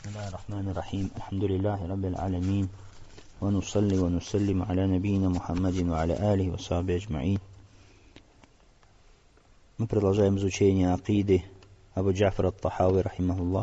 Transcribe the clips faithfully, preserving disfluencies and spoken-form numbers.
بسم الله الرحمن الرحيم الحمد لله رب العالمين ونصلي ونسلم على نبينا محمد وعلى آله وصحبه أجمعين. Мы продолжаем изучение акиды Абу Джафар ат-Тахави рахимахуллах.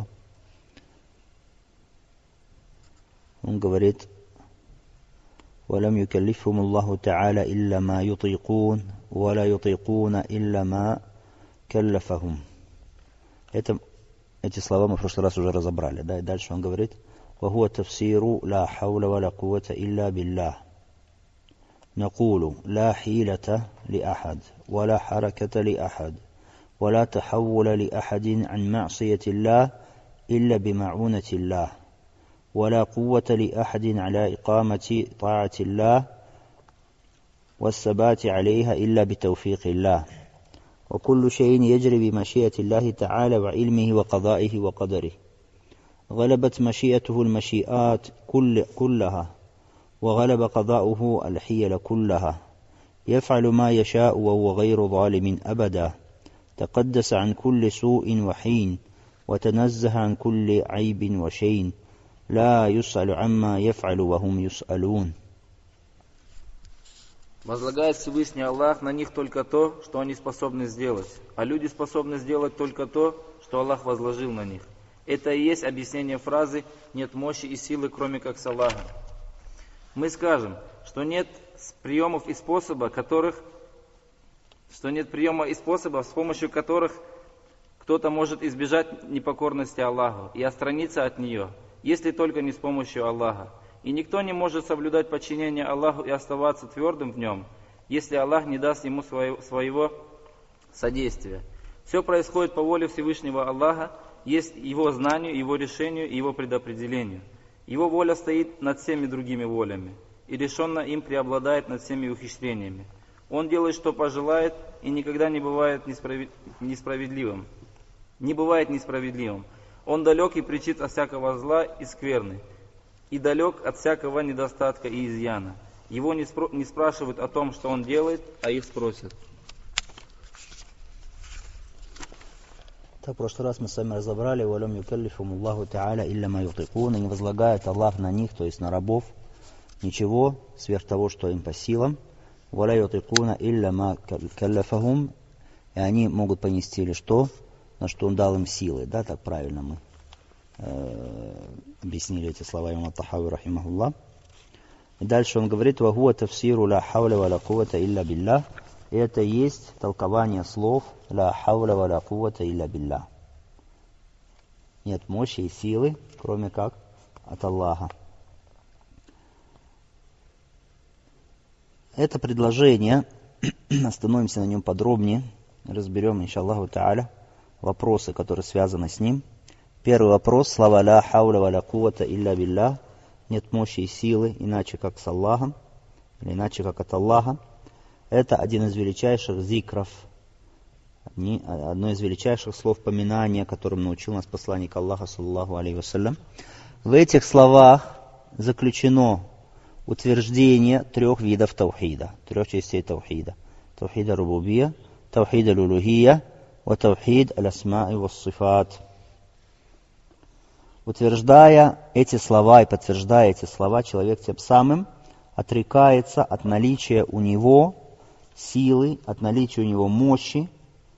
Он говорит: ولم يكلفهم الله تعالى إلا ما يطيقون ولا يطيقون إلا ما كلفهم. Это Эти слова мы в прошлый раз уже разобрали. Да? И дальше он говорит: وهو تفسير لا حول ولا قوة إلا بالله. نقول لا حيلة لأحد ولا حركة لأحد ولا تحول لأحد عن معصية الله إلا بمعونة الله ولا قوة لأحد على إقامة طاعة الله والثبات عليها إلا بتوفيق الله وكل شيء يجري بمشيئة الله تعالى وعلمه وقضائه وقدره. غلبت مشيئته المشيئات كل كلها وغلب قضاؤه الحيل كلها. يفعل ما يشاء وهو غير ظالم أبدا. تقدس عن كل سوء وحين وتنزه عن كل عيب وشين. لا يسأل عما يفعل وهم يسألون. Возлагает Всевышний Аллах на них только то, что они способны сделать, а люди способны сделать только то, что Аллах возложил на них. Это и есть объяснение фразы «нет мощи и силы, кроме как с Аллахом». Мы скажем, что нет приемов и способов, которых, что нет приема и способов, с помощью которых кто-то может избежать непокорности Аллаху и отстраниться от нее, если только не с помощью Аллаха. И никто не может соблюдать подчинение Аллаху и оставаться твердым в нем, если Аллах не даст ему своего, своего содействия. Все происходит по воле Всевышнего Аллаха, есть его знанию, его решению и его предопределению. Его воля стоит над всеми другими волями, и решенно им преобладает над всеми ухищрениями. Он делает, что пожелает, и никогда не бывает несправедливым. Не бывает несправедливым. Он далек и прячит от всякого зла и скверны, и далек от всякого недостатка и изъяна. Его не, спро- не спрашивают о том, что он делает, а их спросят. Так, в прошлый раз мы с вами разобрали: «Валям юкаллифум Аллаху та'аля илля ма ютикун», и не возлагает Аллах на них, то есть на рабов, ничего сверх того, что им по силам. «Валя ютикуна илля ма каллафахум», и они могут понести лишь то, на что он дал им силы. Да, так правильно мы объяснили эти слова имама Тахави рахимахуллах. И дальше он говорит: «Вахуа тафсиру ла хауля ва ла куввата илля биллах». И это и есть толкование слов «ла хауля ва ла куввата илля биллах». Нет мощи и силы, кроме как от Аллаха. Это предложение, остановимся на нем подробнее, разберем, иншаллаху та'аля, вопросы, которые связаны с ним. Первый вопрос: слова «ла хауля ва ла куввата илля биллах», нет мощи и силы иначе как с Аллахом, или иначе как от Аллаха. Это один из величайших зикров, одно из величайших слов поминания, которым научил нас посланник Аллаха, саллаллаху алейхи вассалям. В этих словах заключено утверждение трех видов таухида, трех частей таухида: таухида рубубия, таухида лулухия, ва таухид аль-асма ва ссифат. Утверждая эти слова и подтверждая эти слова, человек тем самым отрекается от наличия у него силы, от наличия у него мощи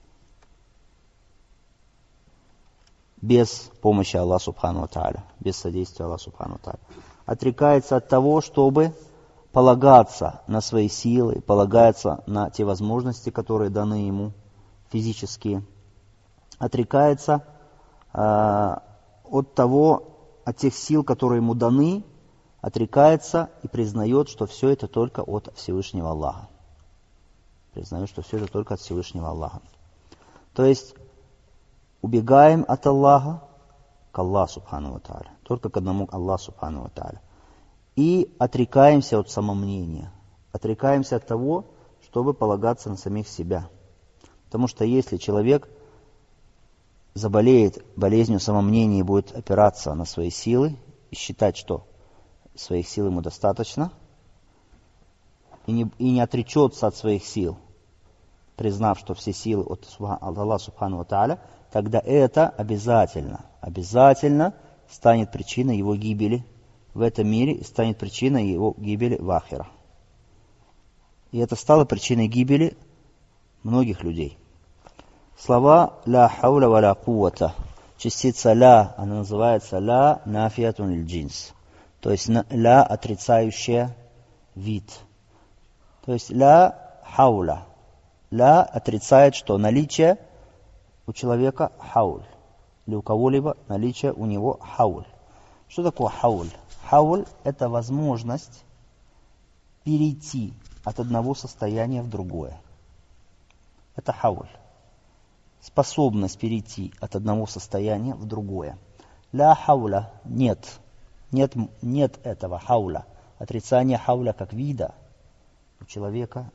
без помощи Аллаха субхану ва тааля, без содействия Аллаха субхану ва тааля. Отрекается от того, чтобы полагаться на свои силы, полагается на те возможности, которые даны ему, физические. Отрекается э, от того, от тех сил, которые ему даны, отрекается и признает, что все это только от Всевышнего Аллаха. Признает, что все это только от Всевышнего Аллаха. То есть убегаем от Аллаха к Аллаху субхану ва тааля, только к одному Аллаху субхану ва тааля. И отрекаемся от самомнения, отрекаемся от того, чтобы полагаться на самих себя. Потому что если человек заболеет болезнью самомнения и будет опираться на свои силы и считать, что своих сил ему достаточно, и не, и не отречется от своих сил, признав, что все силы от Аллаха субхану ва тааля, тогда это обязательно, обязательно станет причиной его гибели в этом мире и станет причиной его гибели в ахира. И это стало причиной гибели многих людей. Слова «ля хауля ва ля куввата», частица «ля», она называется «ля нафиятун лиль джинс», то есть «ля» отрицающая вид. То есть «ля хауля». «Ля» отрицает, что наличие у человека хауль, или у кого-либо наличие у него хауль. Что такое хауль? Хауль – это возможность перейти от одного состояния в другое. Это хауль. Способность перейти от одного состояния в другое. Ля хауля – нет. Нет, нет этого хауля. Отрицание хауля как вида у человека.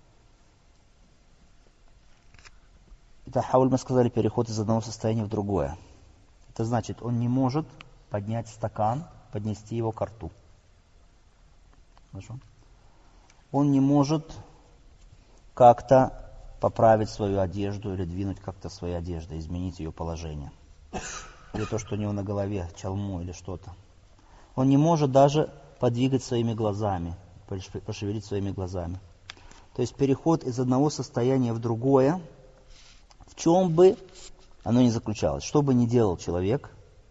Это хауль, мы сказали, переход из одного состояния в другое. Это значит, он не может поднять стакан, поднести его ко рту. Хорошо? Он не может как-то поправить свою одежду или двинуть как-то свою одежду, изменить ее положение. Или то, что у него на голове, чалму или что-то. Он не может даже подвигать своими глазами, пошевелить своими глазами. То есть переход из одного состояния в другое, в чем бы оно ни заключалось, что бы ни делал человек,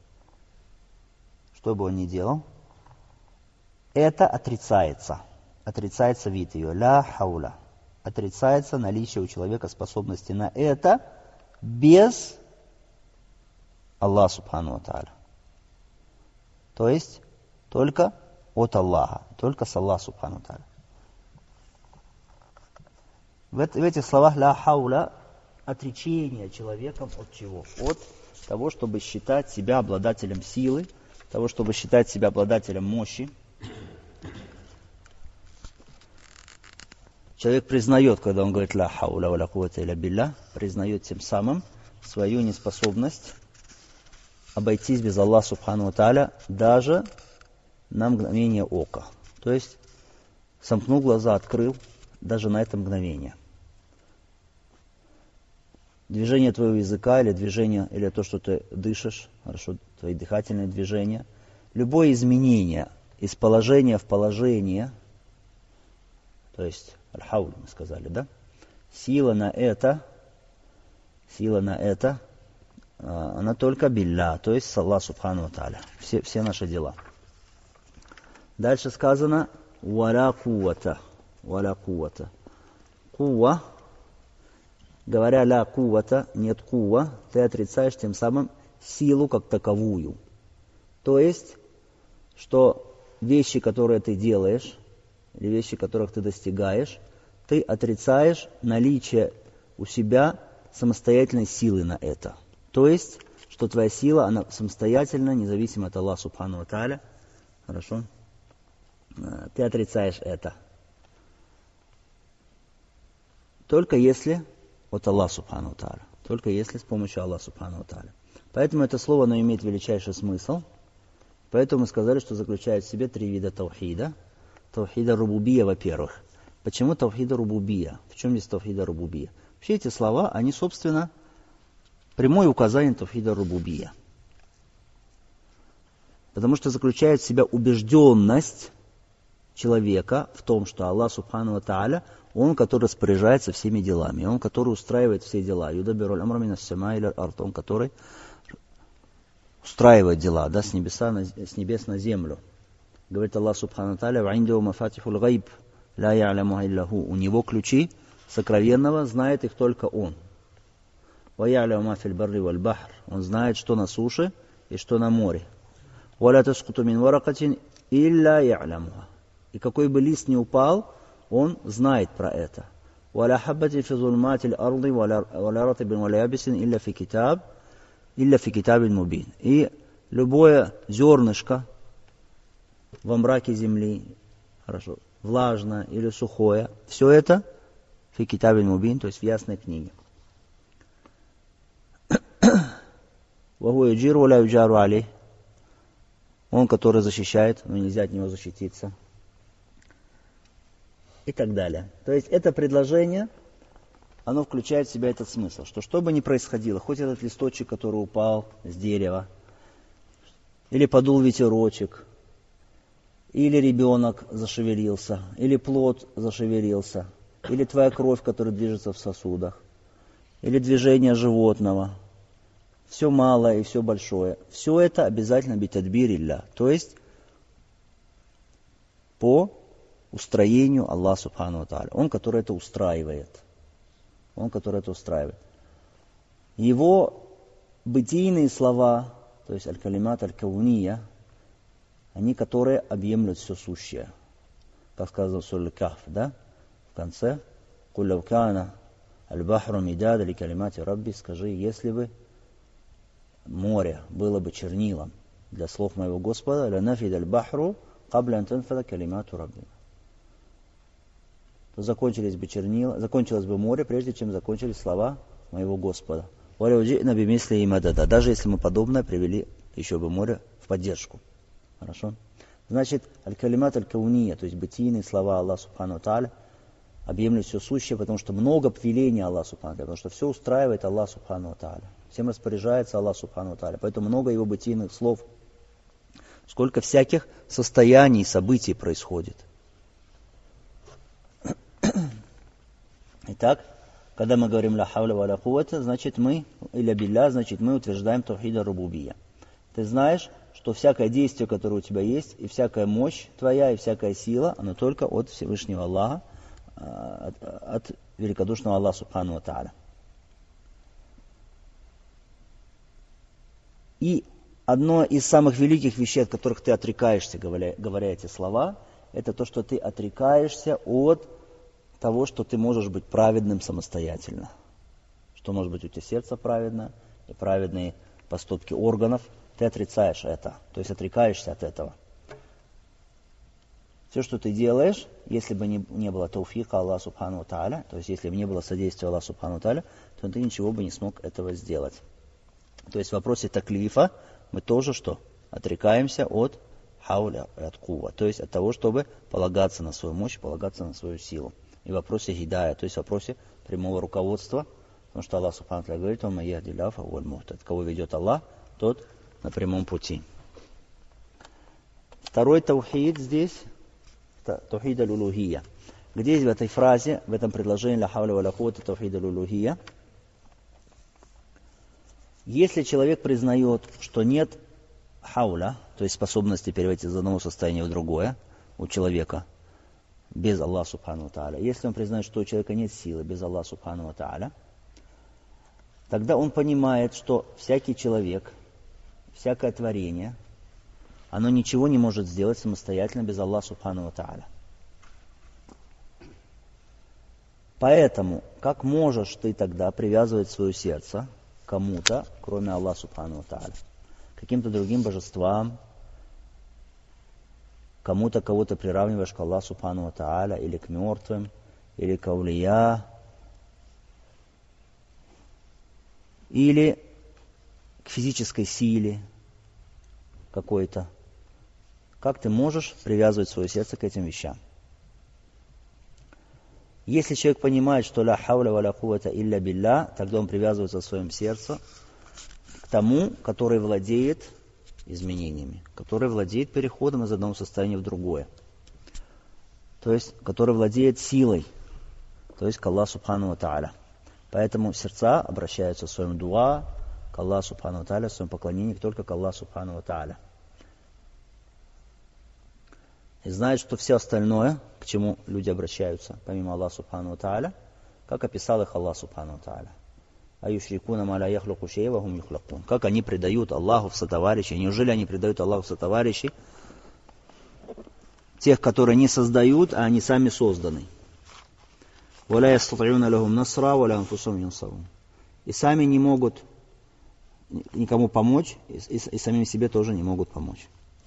что бы он ни делал, это отрицается. Отрицается вид ее. Ля хауля. Отрицается наличие у человека способности на это без Аллаха субхану ва тааля. То есть только от Аллаха, только с Аллаха субхану ва тааля. В, это, в этих словах ля хауля отречение человеком от чего? От того, чтобы считать себя обладателем силы, того, чтобы считать себя обладателем мощи. Человек признает, когда он говорит «ля хауля ва ля куввата илля билля», признает тем самым свою неспособность обойтись без Аллаха субхану ва тааля даже на мгновение ока. То есть сомкнул глаза, открыл даже на это мгновение. Движение твоего языка или движение, или то, что ты дышишь, хорошо, твои дыхательные движения, любое изменение из положения в положение, то есть аль-хауль, мы сказали, да? Сила на это, сила на это, она только билля, то есть с Аллаха субхану ва тааля. Все, все наши дела. Дальше сказано «валя куввата», «валя куввата». Кувва, говоря «ля куввата», нет кувва, ты отрицаешь тем самым силу как таковую. То есть, что вещи, которые ты делаешь, или вещи, которых ты достигаешь, ты отрицаешь наличие у себя самостоятельной силы на это. То есть, что твоя сила, она самостоятельна, независимо от Аллаха субхану ва тааля. Хорошо? Ты отрицаешь это. Только если от Аллаха субхану ва тааля. Только если с помощью Аллаха субхану ва тааля. Поэтому это слово, оно имеет величайший смысл. Поэтому мы сказали, что заключает в себе три вида таухида. Таухида рубубия, во-первых. Почему таухида рубубия? В чем здесь таухида рубубия? Все эти слова, они, собственно, прямое указание таухида рубубия. Потому что заключает в себя убежденность человека в том, что Аллах субхану ва тааля, Он, который распоряжается всеми делами, Он, который устраивает все дела. Юдабиру аль-амра мина ас-самаи иля аль-ард, Он, который устраивает дела, да, с, небеса на, с небес на землю. Говорит Аллах субхану ва тааля: «Ваиндаху мафатихул гайб, ла я'ламуха илля ху». У него ключи сокровенного, знает их только Он. «Ва я'ламу ма фил барри валь бахр». Он знает, что на суше и что на море. «Ва ла тасқуту мин варакатин илля я'ламуха». И какой бы лист ни упал, Он знает про это. «Ва ла хаббатин фи зулматил арди ва ла ратибин ва ла ябисин илля фи китаб, илля фи китабин мубин». И любое зернышко во мраке земли, хорошо, влажное или сухое, все это фи китабин мубин, то есть в ясной книге. «Ва юджиру ва ла юджару алейх». Он, который защищает, но нельзя от него защититься. И так далее. То есть это предложение, оно включает в себя этот смысл, что что бы ни происходило, хоть этот листочек, который упал с дерева, или подул ветерочек, или ребенок зашевелился, или плод зашевелился, или твоя кровь, которая движется в сосудах, или движение животного, все малое и все большое. Все это обязательно битадбир илля, то есть по устроению Аллаха Субхану ва Тааля. Он, который это устраивает. Он, который это устраивает. Его бытийные слова, то есть аль-калимат аль-кауния, они, которые объемлют все сущее. Как сказано в суре Кахф, да? В конце. «Куль лав кана аль-бахру мидада ли калимати рабби», скажи, если бы море было бы чернилом для слов моего Господа, ля нафид аль-бахру кабля ан танфада калимату рабби. То закончились бы чернила, закончилось бы море, прежде чем закончились слова моего Господа. Валя уджи'на бимисли и мадада. Даже если мы подобное привели еще бы море в поддержку. Хорошо? Значит, аль-калимат аль-кауния, то есть бытийные слова Аллаха Субхану ва Тааля, объемлют все сущее, потому что много веления Аллаха Субхану ва Тааля, потому что все устраивает Аллах Субхану ва Тааля. Всем распоряжается Аллах Субхану ва Тааля. Поэтому много его бытийных слов. Сколько всяких состояний и событий происходит. Итак, когда мы говорим ля хавля ва ля куввата, значит мы, или билля, значит мы утверждаем тавхида рубубия. Ты знаешь, что всякое действие, которое у тебя есть, и всякая мощь твоя, и всякая сила, оно только от Всевышнего Аллаха, от, от великодушного Аллаха Субхану ва Тааля. И одно из самых великих вещей, от которых ты отрекаешься, говоря, говоря эти слова, это то, что ты отрекаешься от того, что ты можешь быть праведным самостоятельно. Что может быть у тебя сердце праведно, и праведные поступки органов. Ты отрицаешь это, то есть отрекаешься от этого. Все, что ты делаешь, если бы не, не было тауфика Аллаха Субхану ва Тааля, то есть если бы не было содействия Аллаха Субхану ва Тааля, то ты ничего бы не смог этого сделать. То есть в вопросе таклифа мы тоже что? Отрекаемся от хауля, от кува, то есть от того, чтобы полагаться на свою мощь, полагаться на свою силу. И в вопросе хидая, то есть в вопросе прямого руководства, потому что Аллах Субхану ва Тааля говорит: «Ва ман яхдиллаху фахуваль мухтад». Кого ведет Аллах, тот на прямом пути. Второй таухид здесь, таухид аль-улухия. Где в этой фразе, в этом предложении ля хавля ва ля куввата таухид аль-улухия, если человек признает, что нет хауля, то есть способности переводить из одного состояния в другое у человека без Аллаха Субхану ва Тааля, если он признает, что у человека нет силы без Аллаха Субхану ва Тааля, тогда он понимает, что всякий человек, всякое творение, оно ничего не может сделать самостоятельно без Аллаха Субхану ва Тааля. Поэтому, как можешь ты тогда привязывать свое сердце к кому-то, кроме Аллаха Субхану ва Тааля? Каким-то другим божествам, кому-то, кого ты приравниваешь к Аллаху Субхану ва Тааля, или к мертвым, или к аулия, или к физической силе какой-то. Как ты можешь привязывать свое сердце к этим вещам? Если человек понимает, что ля хауля ва ля куввата илля билля, тогда он привязывается в своем сердце к тому, который владеет изменениями, который владеет переходом из одного состояния в другое. То есть, который владеет силой, то есть к Аллаху Субхану ва Тааля. Поэтому сердца обращаются в своем дуа к Аллаху Субхану ва Тааля, в своем поклонении только к Аллаху Субхану ва Тааля. И знают, что все остальное, к чему люди обращаются, помимо Аллаха Субхану ва Тааля, как описал их Аллах Субхану ва Тааля. Аюшрикуна ма ля яхлуку шей'ан ва хум юхлакун. Как они предают Аллаху в сотоварищи? Неужели они предают Аллаху в сотоварищи? Тех, которые не создают, а они сами созданы. Ва ля ястати'уна лахум насра ва ля анфусухум янсарун. И сами не могут никому помочь, и, и, и самим себе тоже не могут помочь.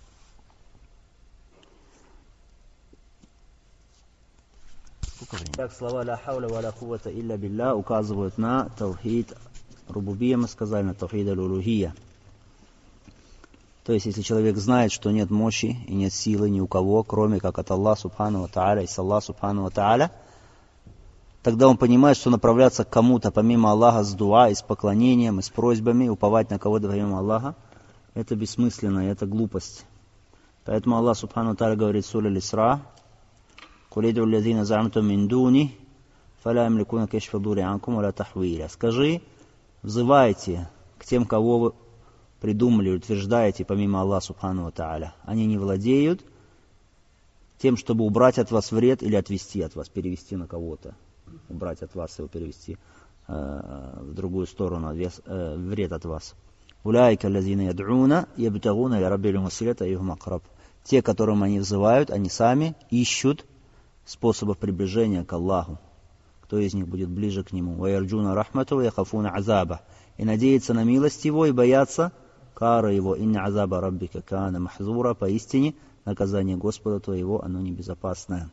Так, слова ля хауля ва ля куввата илля билля указывают на таухид рубубия, мы сказали, на таухид аль-улухия. То есть, если человек знает, что нет мощи и нет силы ни у кого, кроме как от Аллаха Субхану ва Тааля и с Аллаха Субхану ва Тааля, тогда он понимает, что направляться к кому-то помимо Аллаха с дуа и с поклонением, и с просьбами, уповать на кого-то помимо Аллаха, это бессмысленно, это глупость. Поэтому Аллах Субхану ва Тааля говорит в суре Аль-Исра: «Куль ид'у аллазина за'амтум мин дуни, фаля ямликуна кашфа дури анкум валя тахвиля». Скажи, взывайте к тем, кого вы придумали, утверждаете помимо Аллаха Субхану ва Тааля. Они не владеют тем, чтобы убрать от вас вред или отвести от вас, перевести на кого-то. Убрать от вас его, перевести э, в другую сторону, вес, э, вред от вас. «Уляйка лазина яд'уна ябтагуна ля раббил василята айюхум акраб». Те, которым они взывают, они сами ищут способов приближения к Аллаху. Кто из них будет ближе к Нему? «Ваярджуна рахмату яхафуна азаба». И надеяться на милость Его и бояться кары Его. «Инна азаба раббика кана махзура». Поистине, наказание Господа твоего, оно небезопасное.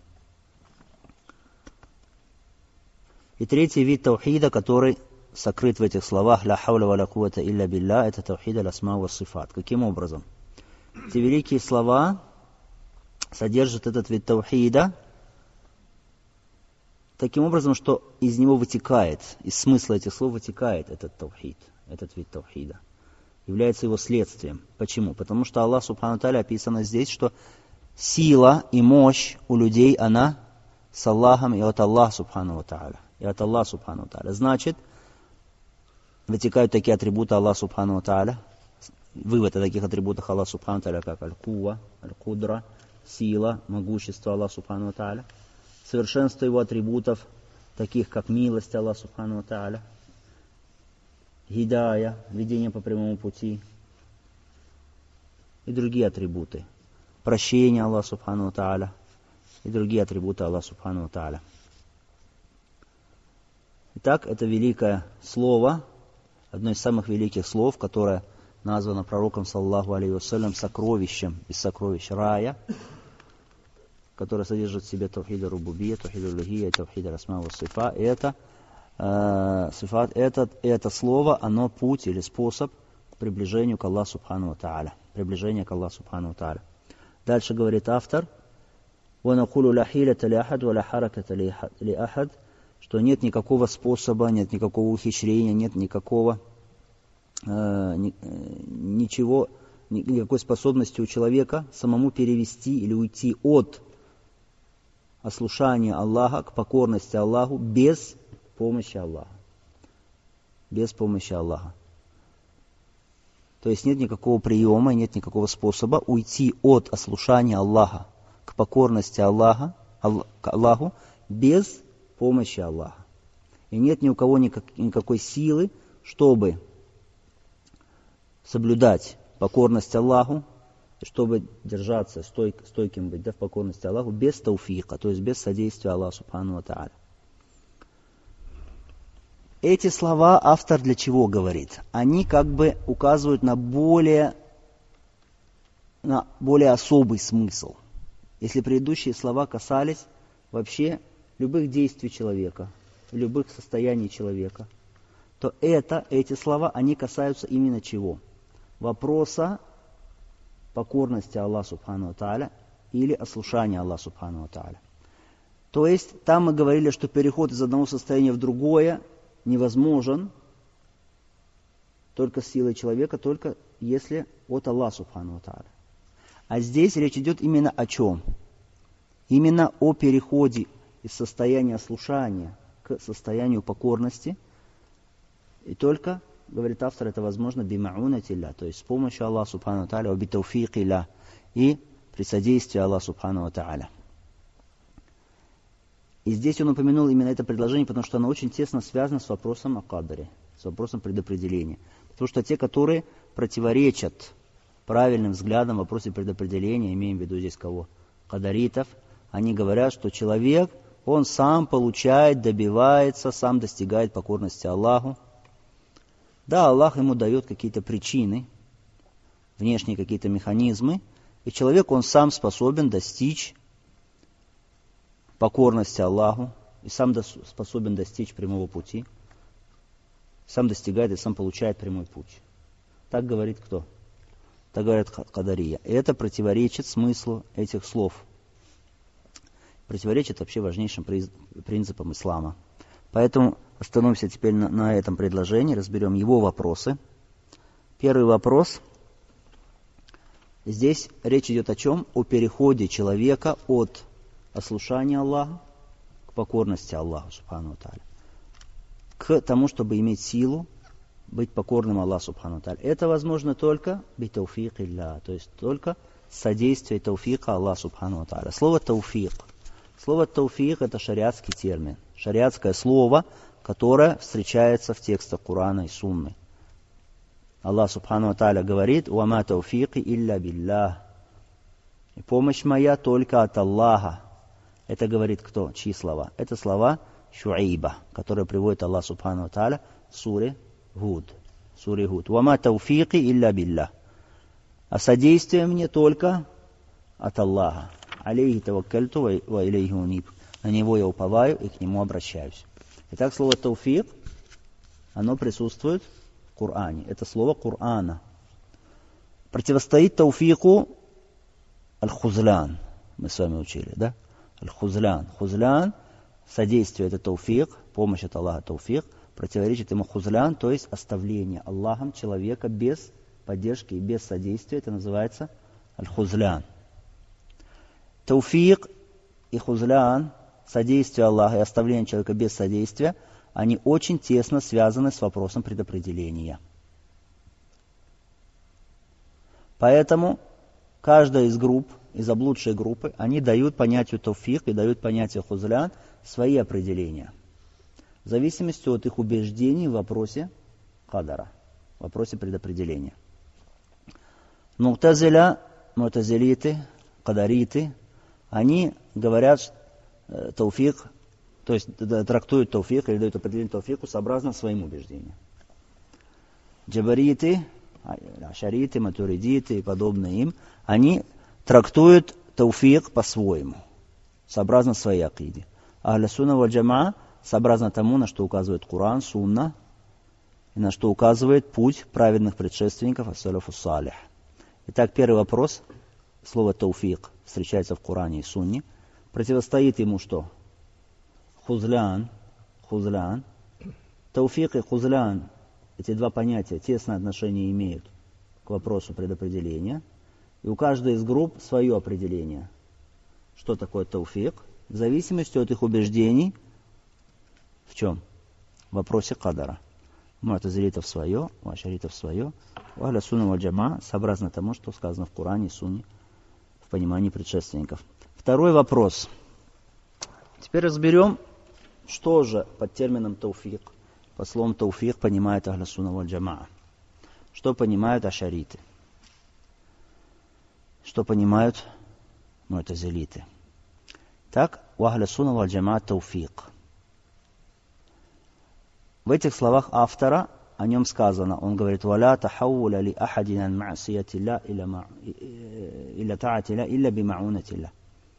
И третий вид таухида, который сокрыт в этих словах «Ля хауля ва ля куввата илля билля», это таухид аль-асма ва сифат. Каким образом? Эти великие слова содержат этот вид таухида таким образом, что из него вытекает, из смысла этих слов вытекает этот таухид, этот вид таухида. Является его следствием. Почему? Потому что Аллах Субхану ва Тааля описано здесь, что сила и мощь у людей, она с Аллахом и от Аллаха Субхану ва Тааля. И от Аллаха Субхану ва Тааля. Значит, вытекают такие атрибуты Аллаха Субхану ва Тааля. Вывод о таких атрибутах Аллаха Субхану ва Тааля, как аль-кува, аль-кудра, сила, могущество Аллаха Субхану ва Тааля. Совершенство его атрибутов, таких как милость Аллаха Субхану ва Тааля, гидая, ведение по прямому пути и другие атрибуты. Прощение Аллаха Субхану ва Тааля и другие атрибуты Аллаха Субхану ва Тааля. Итак, это великое слово, одно из самых великих слов, которое названо пророком, саллаллаху алейхи вассалям, сокровищем из сокровищ рая, которое содержит в себе таухид рубубия, таухид улухия, таухид асма ва сифат. И это, э, сифат, это, это слово, оно путь или способ к приближению к Аллаху Субхану ва Тааля. Приближение к Аллаху Субхану ва Тааля. Дальше говорит автор: «Ванакулу ля хилята ли ахад, ва ля хараката ли ахад», что нет никакого способа, нет никакого ухищрения, нет никакого, э, ни, ничего, никакой способности у человека самому перевести или уйти от ослушания Аллаха к покорности Аллаху без помощи Аллаха. Без помощи Аллаха. То есть нет никакого приема, нет никакого способа уйти от ослушания Аллаха к покорности Аллаха, к Аллаху без помощи Аллаха. И нет ни у кого никак, никакой силы, чтобы соблюдать покорность Аллаху, чтобы держаться, стойк, стойким быть, да, в покорности Аллаху, без тауфика, то есть без содействия Аллаха Субхану ва Тааля. Эти слова автор для чего говорит? Они как бы указывают на более, на более особый смысл. Если предыдущие слова касались вообще любых действий человека, любых состояний человека, то это, эти слова, они касаются именно чего? Вопроса покорности Аллаху Субхану ва Тааля или ослушания Аллаха Субхану ва Тааля. То есть там мы говорили, что переход из одного состояния в другое невозможен только с силой человека, только если от Аллаха Субхану ва Тааля. А здесь речь идет именно о чем? Именно о переходе из состояния ослушания к состоянию покорности. И только, говорит автор, это возможно бимаунатилля, то есть с помощью Аллаха Субхану ва Тааля, битауфикилля, и при содействии Аллаха Субхану ва Тааля. И здесь он упомянул именно это предложение, потому что оно очень тесно связано с вопросом о кадаре, с вопросом предопределения. Потому что те, которые противоречат правильным взглядам в вопросе предопределения, имеем в виду здесь кого? Кадаритов, они говорят, что человек, он сам получает, добивается, сам достигает покорности Аллаху. Да, Аллах ему дает какие-то причины, внешние какие-то механизмы, и человек, он сам способен достичь покорности Аллаху, и сам способен достичь прямого пути, сам достигает и сам получает прямой путь. Так говорит кто? Так говорит Кадария. И это противоречит смыслу этих слов. Противоречит вообще важнейшим принципам ислама. Поэтому остановимся теперь на, на этом предложении, разберем его вопросы. Первый вопрос. Здесь речь идет о чем? О переходе человека от ослушания Аллаха к покорности Аллаху, субхану ва тааля, к тому, чтобы иметь силу быть покорным Аллаху, субхану ва тааля. Это возможно только битауфик илля, то есть только содействие тауфика Аллаха, субхану ва тааля. Слово тауфик. Слово тауфик — это шариатский термин, шариатское слово, которое встречается в текстах Корана и Сунны. Аллах, субхану ва тааля, говорит: «Вама тауфики илля биллах». И помощь моя только от Аллаха. Это говорит кто? Чьи слова? Это слова Шуайба, которые приводит Аллах, субхану ва тааля, в суре Гуд. Суре Гуд. «Вама тауфики илля биллах». А содействие мне только от Аллаха. «Алейхи таваккальту ва илейхи униб». На него я уповаю и к нему обращаюсь. Итак, слово тауфик, оно присутствует в Коране. Это слово Корана. Противостоит тауфику аль-хузлян. Мы с вами учили, да? Аль-хузлян. Хузлян, содействие — это тауфик, помощь от Аллаха — тауфик. Противоречит ему хузлян, то есть оставление Аллахом человека без поддержки и без содействия. Это называется аль-хузлян. Тауфик и хузлян, содействие Аллаха и оставление человека без содействия, они очень тесно связаны с вопросом предопределения. Поэтому каждая из групп, из заблудшей группы, они дают понятию тауфик и дают понятию хузлян свои определения, в зависимости от их убеждений в вопросе кадара, в вопросе предопределения. Му'тазиля, му'тазилиты, кадариты, они говорят э, тауфик, то есть трактуют тауфик или дают определение тауфику сообразно своим убеждениям. Джабариты, ашариты, матуридиты и подобные им, они трактуют тауфик по-своему, сообразно своей акиде. Ахля сунна валь джамаа сообразно тому, на что указывает Коран, сунна, и на что указывает путь праведных предшественников ас-салафу салих. Итак, первый вопрос. Слово тауфик встречается в Коране и Сунне. Противостоит ему что? Хузлян. Хузлян. Тауфик и хузлян, эти два понятия тесное отношение имеют к вопросу предопределения. И у каждой из групп свое определение. Что такое тауфик? В зависимости от их убеждений. В чем? В вопросе кадара. Му'тазилитов свое, у ашаритов свое, у ахля сунна валь джамаа сообразно тому, что сказано в Коране и Сунне, в понимании предшественников. Второй вопрос. Теперь разберем, что же под термином тауфик, под словом тауфик понимает ахля сунна валь джамаа. Что понимают ашариты? Что понимают му'тазилиты? Так, у ахля сунна валь джамаа тауфик. В этих словах автора о нем сказано, он говорит: «Валя тахауля ли ахадин ан ма'сиятилля илля та'атилля илля бима'унатилля».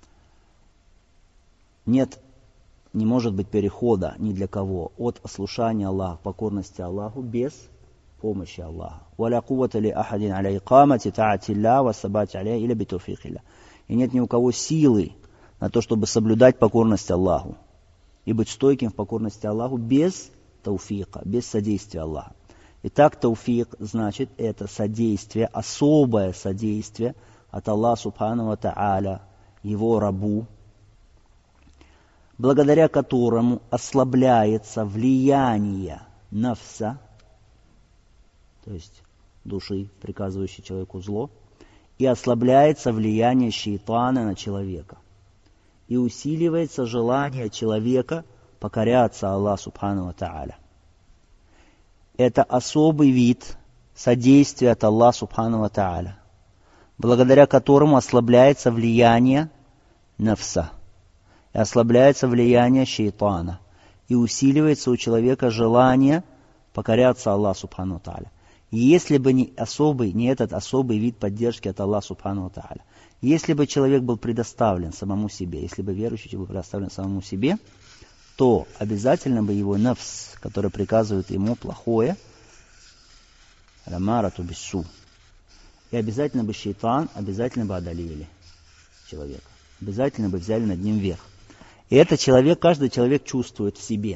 Нет, не может быть перехода ни для кого от ослушания Аллаха, покорности Аллаху без помощи Аллаха. «Валя куввата ли ахадин аля икамати та'атилля ва сабати аля илля битауфикилля». И нет ни у кого силы на то, чтобы соблюдать покорность Аллаху и быть стойким в покорности Аллаху без тауфика, без содействия Аллаха. Итак, тауфик значит это содействие, особое содействие от Аллаха субхану ва тааля, его рабу, благодаря которому ослабляется влияние нафса, то есть души, приказывающей человеку зло, и ослабляется влияние шейтана на человека, и усиливается желание человека покоряться Аллаху субхану ва тааля. Это особый вид содействия от Аллаха субхану ва тааля, благодаря которому ослабляется влияние нафса, и ослабляется влияние шейтана, и усиливается у человека желание покоряться Аллаху субхану ва тааля. И если бы не особый, не этот особый вид поддержки от Аллаха субхану ва тааля, если бы человек был предоставлен самому себе, если бы верующий был предоставлен самому себе, то обязательно бы его нафс, который приказывает ему плохое, рамарату биссу, и обязательно бы шейтан, обязательно бы одолели человека, обязательно бы взяли над ним верх. И это человек, каждый человек чувствует в себе.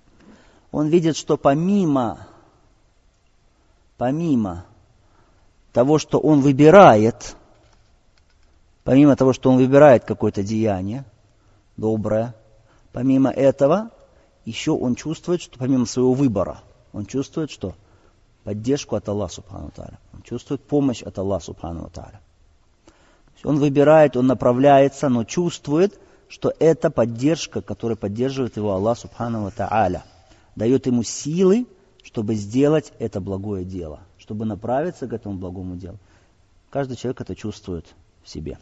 Он видит, что помимо, помимо того, что он выбирает, помимо того, что он выбирает какое-то деяние доброе, помимо этого, еще он чувствует, что помимо своего выбора, он чувствует, что поддержку от Аллаха Субхану ва Тааля. Он чувствует помощь от Аллаха Субхану ва Тааля. Он выбирает, он направляется, но чувствует, что это поддержка, которая поддерживает его Аллах Субхану ва Тааля. Дает ему силы, чтобы сделать это благое дело, чтобы направиться к этому благому делу. Каждый человек это чувствует в себе.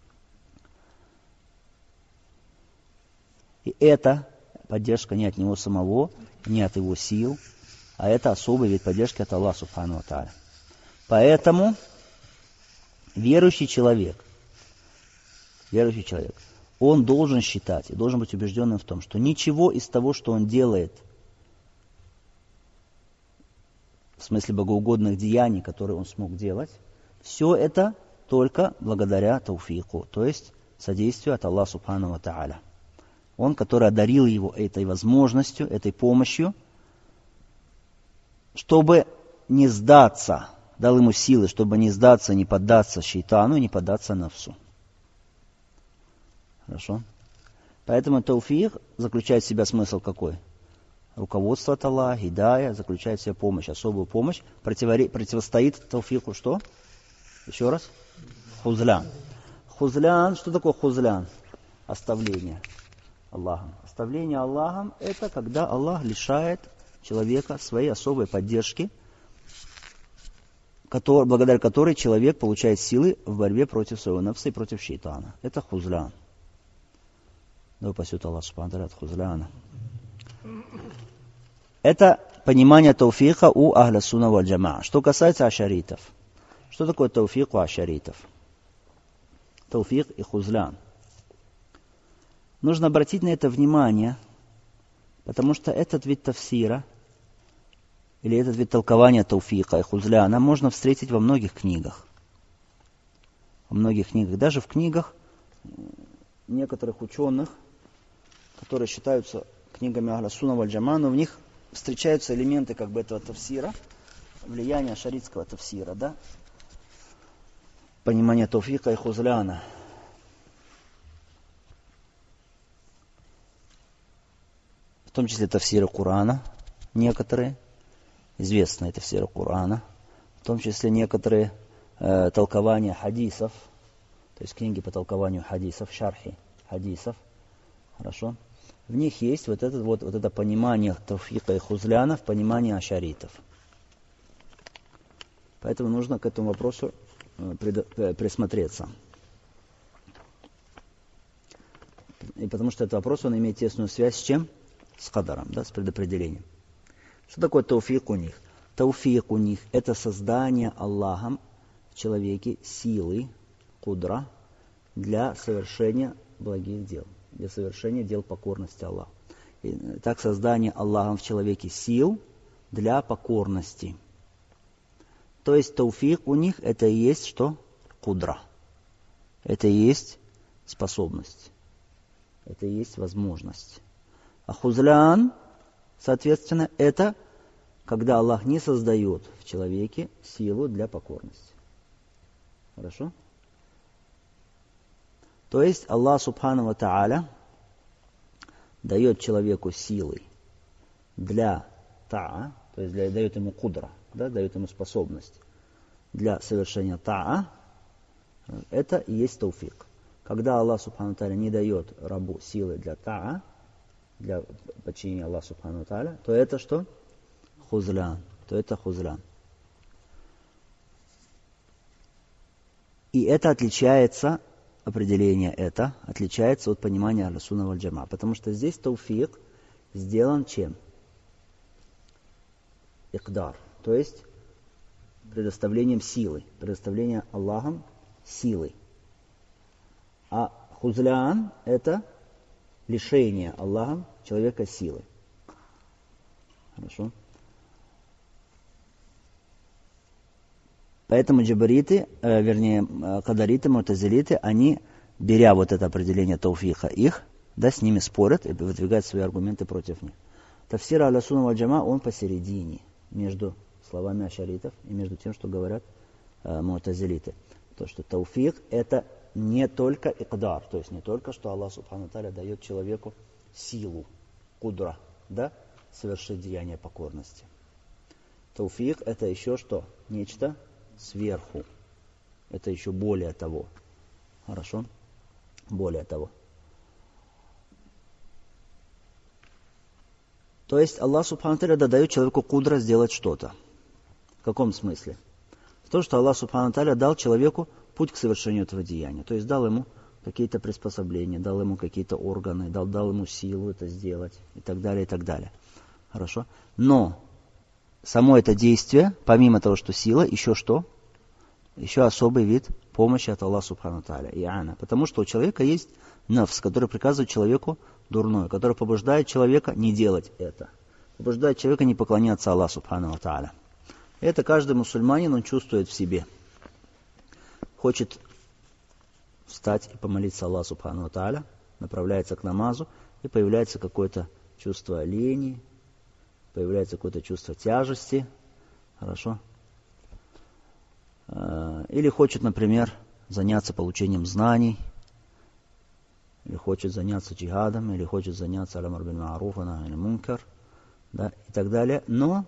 И это поддержка не от него самого, не от его сил, а это особый вид поддержки от Аллаха Субхану ва Тааля. Поэтому верующий человек, верующий человек, он должен считать и должен быть убежденным в том, что ничего из того, что он делает, в смысле богоугодных деяний, которые он смог делать, все это только благодаря тауфику, то есть содействию от Аллаха Субхану ва Тааля. Он, который одарил его этой возможностью, этой помощью, чтобы не сдаться, дал ему силы, чтобы не сдаться, не поддаться шейтану, не поддаться нафсу. Хорошо? Поэтому тауфик заключает в себя смысл какой? Руководство от Аллаха, хидая, заключает в себя помощь, особую помощь. Противори... Противостоит тауфику что? Еще раз? Хузлян. Хузлян, что такое хузлян? Оставление Аллахом. Оставление Аллахом — это когда Аллах лишает человека своей особой поддержки, который, благодаря которой человек получает силы в борьбе против своего нафса и против шейтана. Это хузлян. Да упасет Аллах Субхану ва Тааля от хузляна. Это понимание тауфика у ахля сунна валь джамаа. Что касается ашаритов. Что такое тауфик у ашаритов? Тауфик и хузлян. Нужно обратить на это внимание, потому что этот вид тафсира, или этот вид толкования тауфика и хузляна можно встретить во многих книгах. Во многих книгах. Даже в книгах некоторых ученых, которые считаются книгами ахля сунна валь джамаа, но в них встречаются элементы как бы этого тафсира, влияния шаритского тафсира, да? Понимание тауфика и хузляна. В том числе тафсиры Корана, некоторые, известные тафсиры Корана, в том числе некоторые э, толкования хадисов, то есть книги по толкованию хадисов, шархи хадисов, хорошо? В них есть вот это, вот, вот это понимание тауфика и хузляна в понимании ашаритов. Поэтому нужно к этому вопросу э, пред, э, присмотреться. И потому что этот вопрос, он имеет тесную связь с чем? С кадаром, да, с предопределением. Что такое тауфик у них? Тауфик у них — это создание Аллахом в человеке силы, кудра, для совершения благих дел, для совершения дел покорности Аллаху. И так создание Аллахом в человеке сил для покорности. То есть тауфик у них — это и есть что? Кудра. Это и есть способность. Это и есть возможность. А хузлян, соответственно, это когда Аллах не создает в человеке силу для покорности. Хорошо? То есть Аллах Субхану ва Тааля дает человеку силы для таа, то есть для, дает ему кудра, да, дает ему способность для совершения таа. Это и есть тауфик. Когда Аллах Субхану ва Тааля не дает рабу силы для таа, для подчинения Аллаху Субхану ва Тааля, то это что? Хузлян. То это хузлян. И это отличается, определение это, отличается от понимания ахля сунна валь джамаа. Потому что здесь тауфик сделан чем? Икдар. То есть предоставлением силы. Предоставление Аллахом силы. А хузлян это лишение Аллахом человека силы. Хорошо? Поэтому джабариты, э, вернее, кадариты, мутазилиты, они, беря вот это определение тауфиха их, да, с ними спорят и выдвигают свои аргументы против них. Тафсир ахля сунна валь джамаа, он посередине, между словами ашаритов и между тем, что говорят э, му'тазилиты. То, что тауфик это не только икдар, то есть не только, что Аллах Субхану Тааля дает человеку силу, кудра, да, совершить деяние покорности. Тауфик это еще что? Нечто сверху. Это еще более того. Хорошо? Более того. То есть Аллах Субхану Тааля дает человеку кудра сделать что-то. В каком смысле? В том, что Аллах Субхану Тааля дал человеку путь к совершению этого деяния. То есть дал ему какие-то приспособления, дал ему какие-то органы, дал, дал ему силу это сделать и так далее, и так далее. Хорошо? Но само это действие, помимо того, что сила, еще что? Еще особый вид помощи от Аллаха Субхану Тааля, и'ана. Потому что у человека есть нафс, который приказывает человеку дурное, который побуждает человека не делать это. Побуждает человека не поклоняться Аллаху Субхану Тааля. Это каждый мусульманин, он чувствует в себе. Хочет встать и помолиться Аллаху Субхану Тааля, направляется к намазу, и появляется какое-то чувство лени, появляется какое-то чувство тяжести. Хорошо? Или хочет, например, заняться получением знаний, или хочет заняться джихадом, или хочет заняться аль-амр биль ма'руф ва нахи аниль мункар, да, и так далее. Но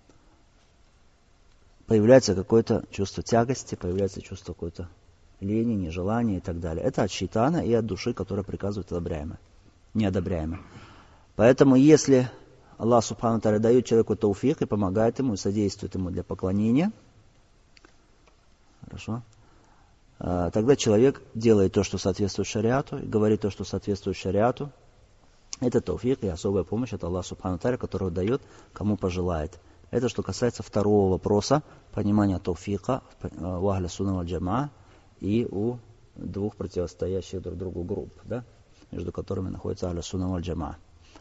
появляется какое-то чувство тягости, появляется чувство какой-то лени, нежелания и так далее. Это от шейтана и от души, которая приказывает одобряемое, неодобряемое. Поэтому если Аллах Субхану Тааля дает человеку тауфик и помогает ему, и содействует ему для поклонения, хорошо, тогда человек делает то, что соответствует шариату, и говорит то, что соответствует шариату. Это тауфик и особая помощь от Аллаха Субхану Тааля, которую дает, кому пожелает. Это что касается второго вопроса, понимания тауфика у ахля сунна валь джамаа и у двух противостоящих друг другу групп, да, между которыми находится ахля сунна валь джамаа.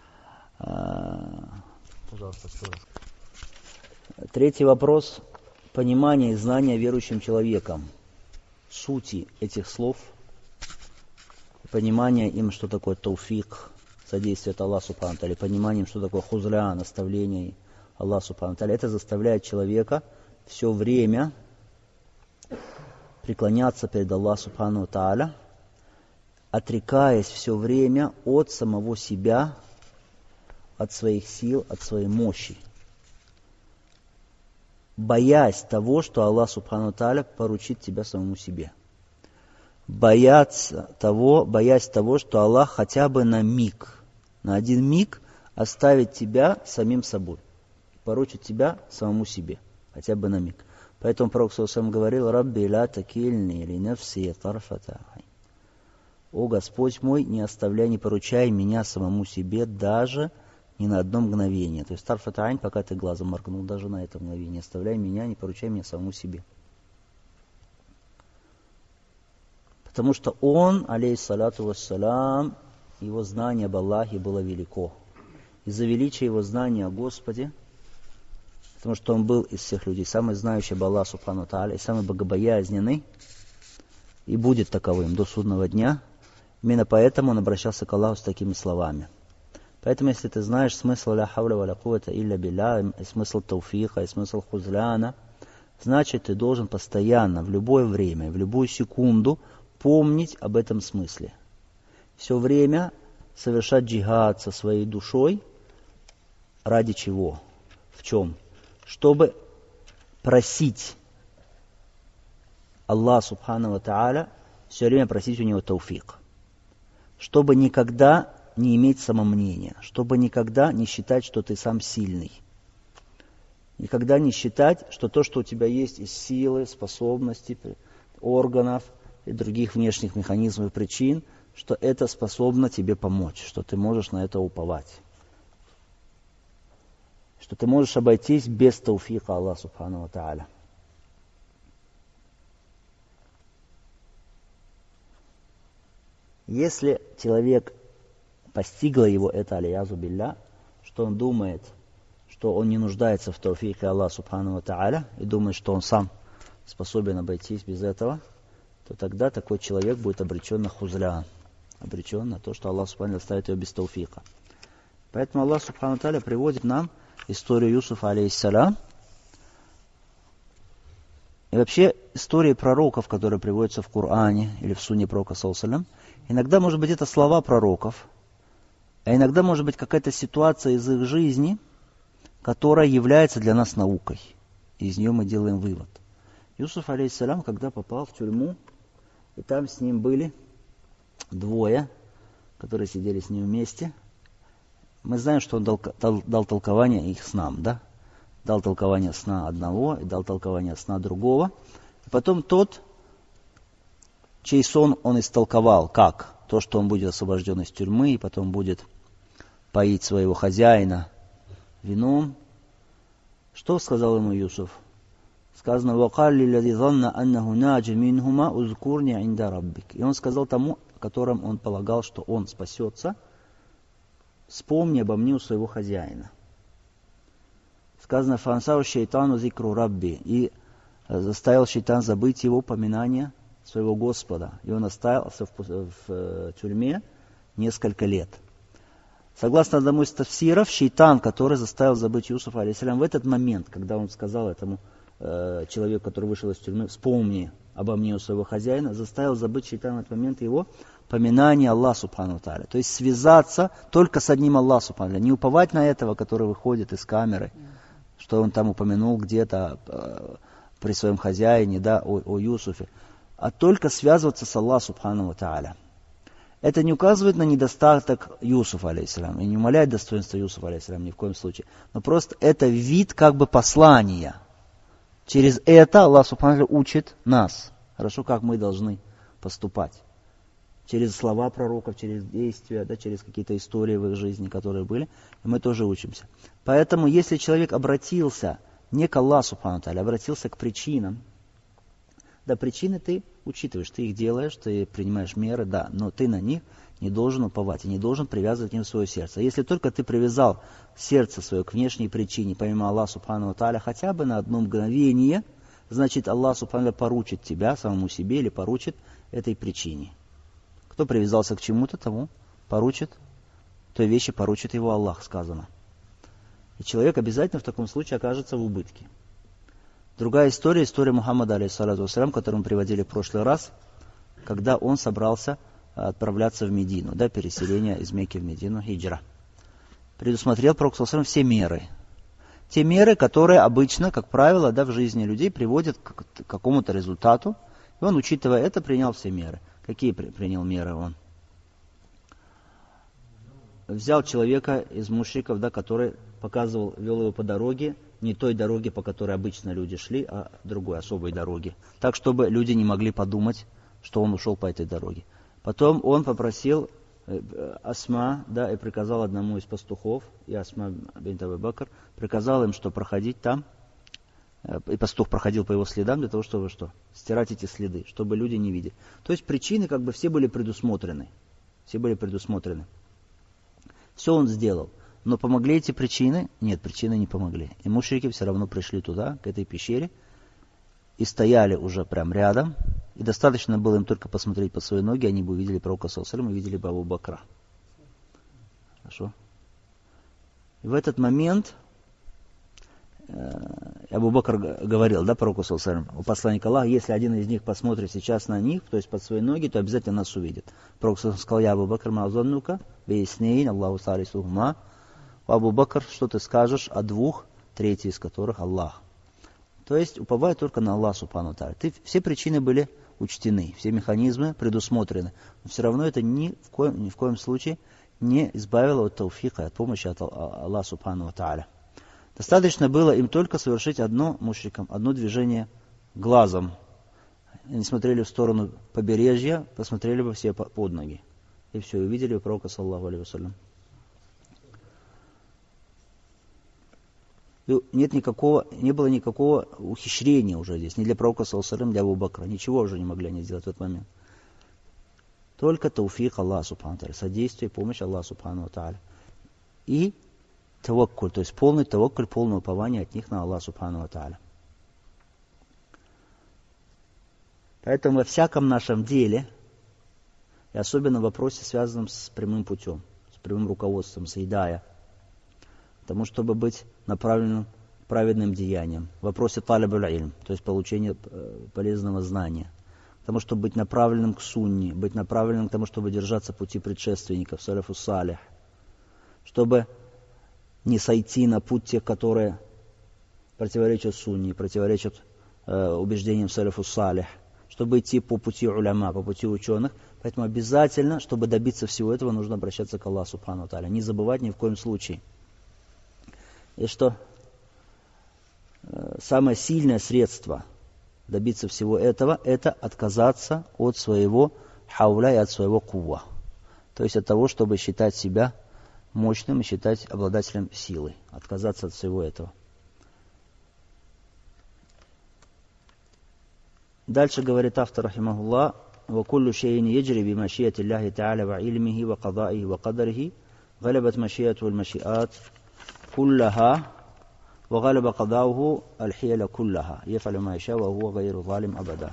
Пожалуйста, третий вопрос. Понимание и знание верующим человеком сути этих слов, понимание им, что такое тауфик, содействие от Аллаха Субхану Тааля, пониманием, что такое хузля, наставление Аллаха Субхану Тааля, это заставляет человека все время преклоняться перед Аллахом Субхану Тааля, отрекаясь все время от самого себя, от своих сил, от своей мощи, боясь того, что Аллах Субхану Тааля поручит тебя самому себе. Бояться того, боясь того, что Аллах хотя бы на миг, на один миг оставит тебя самим собой, поручит тебя самому себе, хотя бы на миг. Поэтому Пророк саллаллаху алейхи ва саллям говорил: «Рабби ла такильни ли нафси тарфата айн». О Господь мой, не оставляй, не поручай меня самому себе даже ни на одно мгновение. То есть тарфат айн, пока ты глазом моргнул, даже на это мгновение. Оставляй меня, не поручай меня самому себе. Потому что он, алейхиссалату вассалям, его знание об Аллахе было велико. Из-за величия его знания о Господе, потому что он был из всех людей самый знающий об Аллахе Субхану Тааля и самый богобоязненный, и будет таковым до судного дня. Именно поэтому он обращался к Аллаху с такими словами. Поэтому, если ты знаешь смысл ля хавля ва ля куввата илля билля, и смысл тауфика, и смысл хузляна, значит, ты должен постоянно, в любое время, в любую секунду помнить об этом смысле. Все время совершать джихад со своей душой. Ради чего? В чем? Чтобы просить Аллаха Субхану ва Тааля, все время просить у него тауфик. Чтобы никогда не иметь самомнения, чтобы никогда не считать, что ты сам сильный. Никогда не считать, что то, что у тебя есть из силы, способностей, органов и других внешних механизмов и причин, что это способно тебе помочь, что ты можешь на это уповать. Что ты можешь обойтись без тауфика Аллаха Субхану ва Тааля. Если человек постигло его это, алиязу билля, что он думает, что он не нуждается в тауфике Аллаха Субхану ва Тааля, и думает, что он сам способен обойтись без этого, то тогда такой человек будет обречен на хузля, обречен на то, что Аллах Субхану оставит его без тауфика. Поэтому Аллах Субхану Тааля приводит нам историю Юсуфа, алейхиссалям. И вообще истории пророков, которые приводятся в Коране или в Сунне пророка, саллаллаху алейхи ва саллям, иногда, может быть, это слова пророков, а иногда, может быть, какая-то ситуация из их жизни, которая является для нас наукой. И из нее мы делаем вывод. Юсуф, алейхиссалям, когда попал в тюрьму, и там с ним были двое, которые сидели с ним вместе. Мы знаем, что он дал, дал, дал толкование их снам, да? Дал толкование сна одного и дал толкование сна другого. И потом тот, чей сон он истолковал, как? То, что он будет освобожден из тюрьмы, и потом будет поить своего хозяина вином. Что сказал ему Юсуф? Сказано: «Вакаль лиллади занна аннаху наджа минхума узкурни инда раббик». И он сказал тому, которым он полагал, что он спасется: «Вспомни обо мне у своего хозяина». Сказано: «Фансау шейтану зикру рабби». И заставил шейтан забыть его упоминание своего Господа. И он остался в, в, в тюрьме несколько лет. Согласно одному из тафсиров, шейтан, который заставил забыть Юсуфа, алейхиссалям, в этот момент, когда он сказал этому э, человеку, который вышел из тюрьмы: «Вспомни обо мне у своего хозяина», заставил забыть шейтан в этот момент его поминание Аллаха субхану ва тааля. То есть связаться только с одним Аллахом субхану ва тааля. Не уповать на этого, который выходит из камеры, что он там упомянул где-то э, при своем хозяине, да, о, о Юсуфе, а только связываться с Аллахом субхану ва тааля. Это не указывает на недостаток Юсуфа, алейхиссалям, и не умаляет достоинство Юсуфа, алейхиссалям, ни в коем случае. Но просто это вид как бы послания. Через это Аллах субхану ва тааля учит нас. Хорошо, как мы должны поступать. Через слова пророков, через действия, да, через какие-то истории в их жизни, которые были, и мы тоже учимся. Поэтому, если человек обратился не к Аллаху субхану ва тааля, обратился к причинам, да, причины ты учитываешь, ты их делаешь, ты принимаешь меры, да, но ты на них не должен уповать и не должен привязывать к ним свое сердце. Если только ты привязал сердце свое к внешней причине, помимо Аллаха субхану ва тааля, хотя бы на одно мгновение, значит, Аллах субхану ва тааля поручит тебя самому себе или поручит этой причине. Кто привязался к чему-то, тому поручит, той вещи поручит его Аллах, сказано. И человек обязательно в таком случае окажется в убытке. Другая история, история Мухаммада, алейхиссалату вассалям, которую мы приводили в прошлый раз, когда он собрался отправляться в Медину, да, переселение из Мекки в Медину, хиджра. Предусмотрел пророк саллаллаху алейхи ва саллям все меры. Те меры, которые обычно, как правило, да, в жизни людей приводят к какому-то результату, и он, учитывая это, принял все меры. Какие принял меры он? Взял человека из мушриков, да, который показывал, вел его по дороге, не той дороге, по которой обычно люди шли, а другой, особой дороге. Так, чтобы люди не могли подумать, что он ушел по этой дороге. Потом он попросил Асма, да, и приказал одному из пастухов, и Асма бинт Аби Бакр, приказал им, что проходить там, и пастух проходил по его следам для того, чтобы что? Стирать эти следы, чтобы люди не видели. То есть причины как бы все были предусмотрены. Все были предусмотрены. Все он сделал. Но помогли эти причины? Нет, причины не помогли. И мушрики все равно пришли туда, к этой пещере, и стояли уже прям рядом. И достаточно было им только посмотреть по свои ноги, они бы увидели пророка саллаллаху алейхи ва саллям, и видели бы Абу Бакра. Хорошо? И в этот момент Абу Бакр говорил, да, пророку саллаллаху алейхи ва саллям, у посланника Аллаха: если один из них посмотрит сейчас на них, то есть под свои ноги, то обязательно нас увидит. Пророк саллаллаху алейхи ва саллям сказал: я Абу Бакр маазаннука бейснейн Аллаху сарисухума. Абу Бакр, что ты скажешь о двух, третий из которых Аллах. То есть уповай только на Аллаха субхану ва тааля. Все причины были учтены, все механизмы предусмотрены. Но все равно это ни в коем, ни в коем случае не избавило от тауфика, от помощи от Аллаха субхану ва тааля. Достаточно было им только совершить одно мушрикам, одно движение глазом. Они смотрели в сторону побережья, посмотрели бы все под ноги. И все, увидели пророка, саллаллаху алейхи ва саллям. Нет никакого, не было никакого ухищрения уже здесь, ни для пророка, саллаллаху алейхи ва саллям, ни для Абу Бакра. Ничего уже не могли они сделать в этот момент. Только тауфик Аллаха субхану ва тааля, содействие, помощь Аллаха субхану ва тааля. И таваккуль, то есть полный таваккуль, полное упование от них на Аллаха субхану ва тааля. Поэтому во всяком нашем деле, и особенно в вопросе, связанном с прямым путем, с прямым руководством, с идая, тому, чтобы быть направленным праведным деяниям, в вопросе талибуль ильм, то есть получения полезного знания, к тому, чтобы быть направленным к сунне, быть направленным к тому, чтобы держаться пути предшественников, салафу салих, чтобы не сойти на путь тех, которые противоречат сунне, противоречат э, убеждениям салафу салих, чтобы идти по пути уляма, по пути ученых. Поэтому обязательно, чтобы добиться всего этого, нужно обращаться к Аллаху субхану ва тааля. Не забывать ни в коем случае. И что э, самое сильное средство добиться всего этого, это отказаться от своего хауля и от своего кува. То есть от того, чтобы считать себя мощным и считать обладателем силы. Отказаться от всего этого. Дальше говорит автор, рахимахуллах, وَكُلُّ شَيْءٍ يَجْرِي بِمَشِيَّةِ اللَّهِ تَعَالَى وَعِلْمِهِ وَقَضَائِهِ وَقَدَرِهِ غَلَبَتْ مَشِيَّةُ الْمَشِيئَاتِ كُلَّهَا وَغَلَبَ قَضَاؤُهُ الْحِيَلَ كُلَّهَا يَفْعَلُ مَا يَشَاءُ وَهُوَ غَيْرُ ظَالِمٍ أَبَدًا.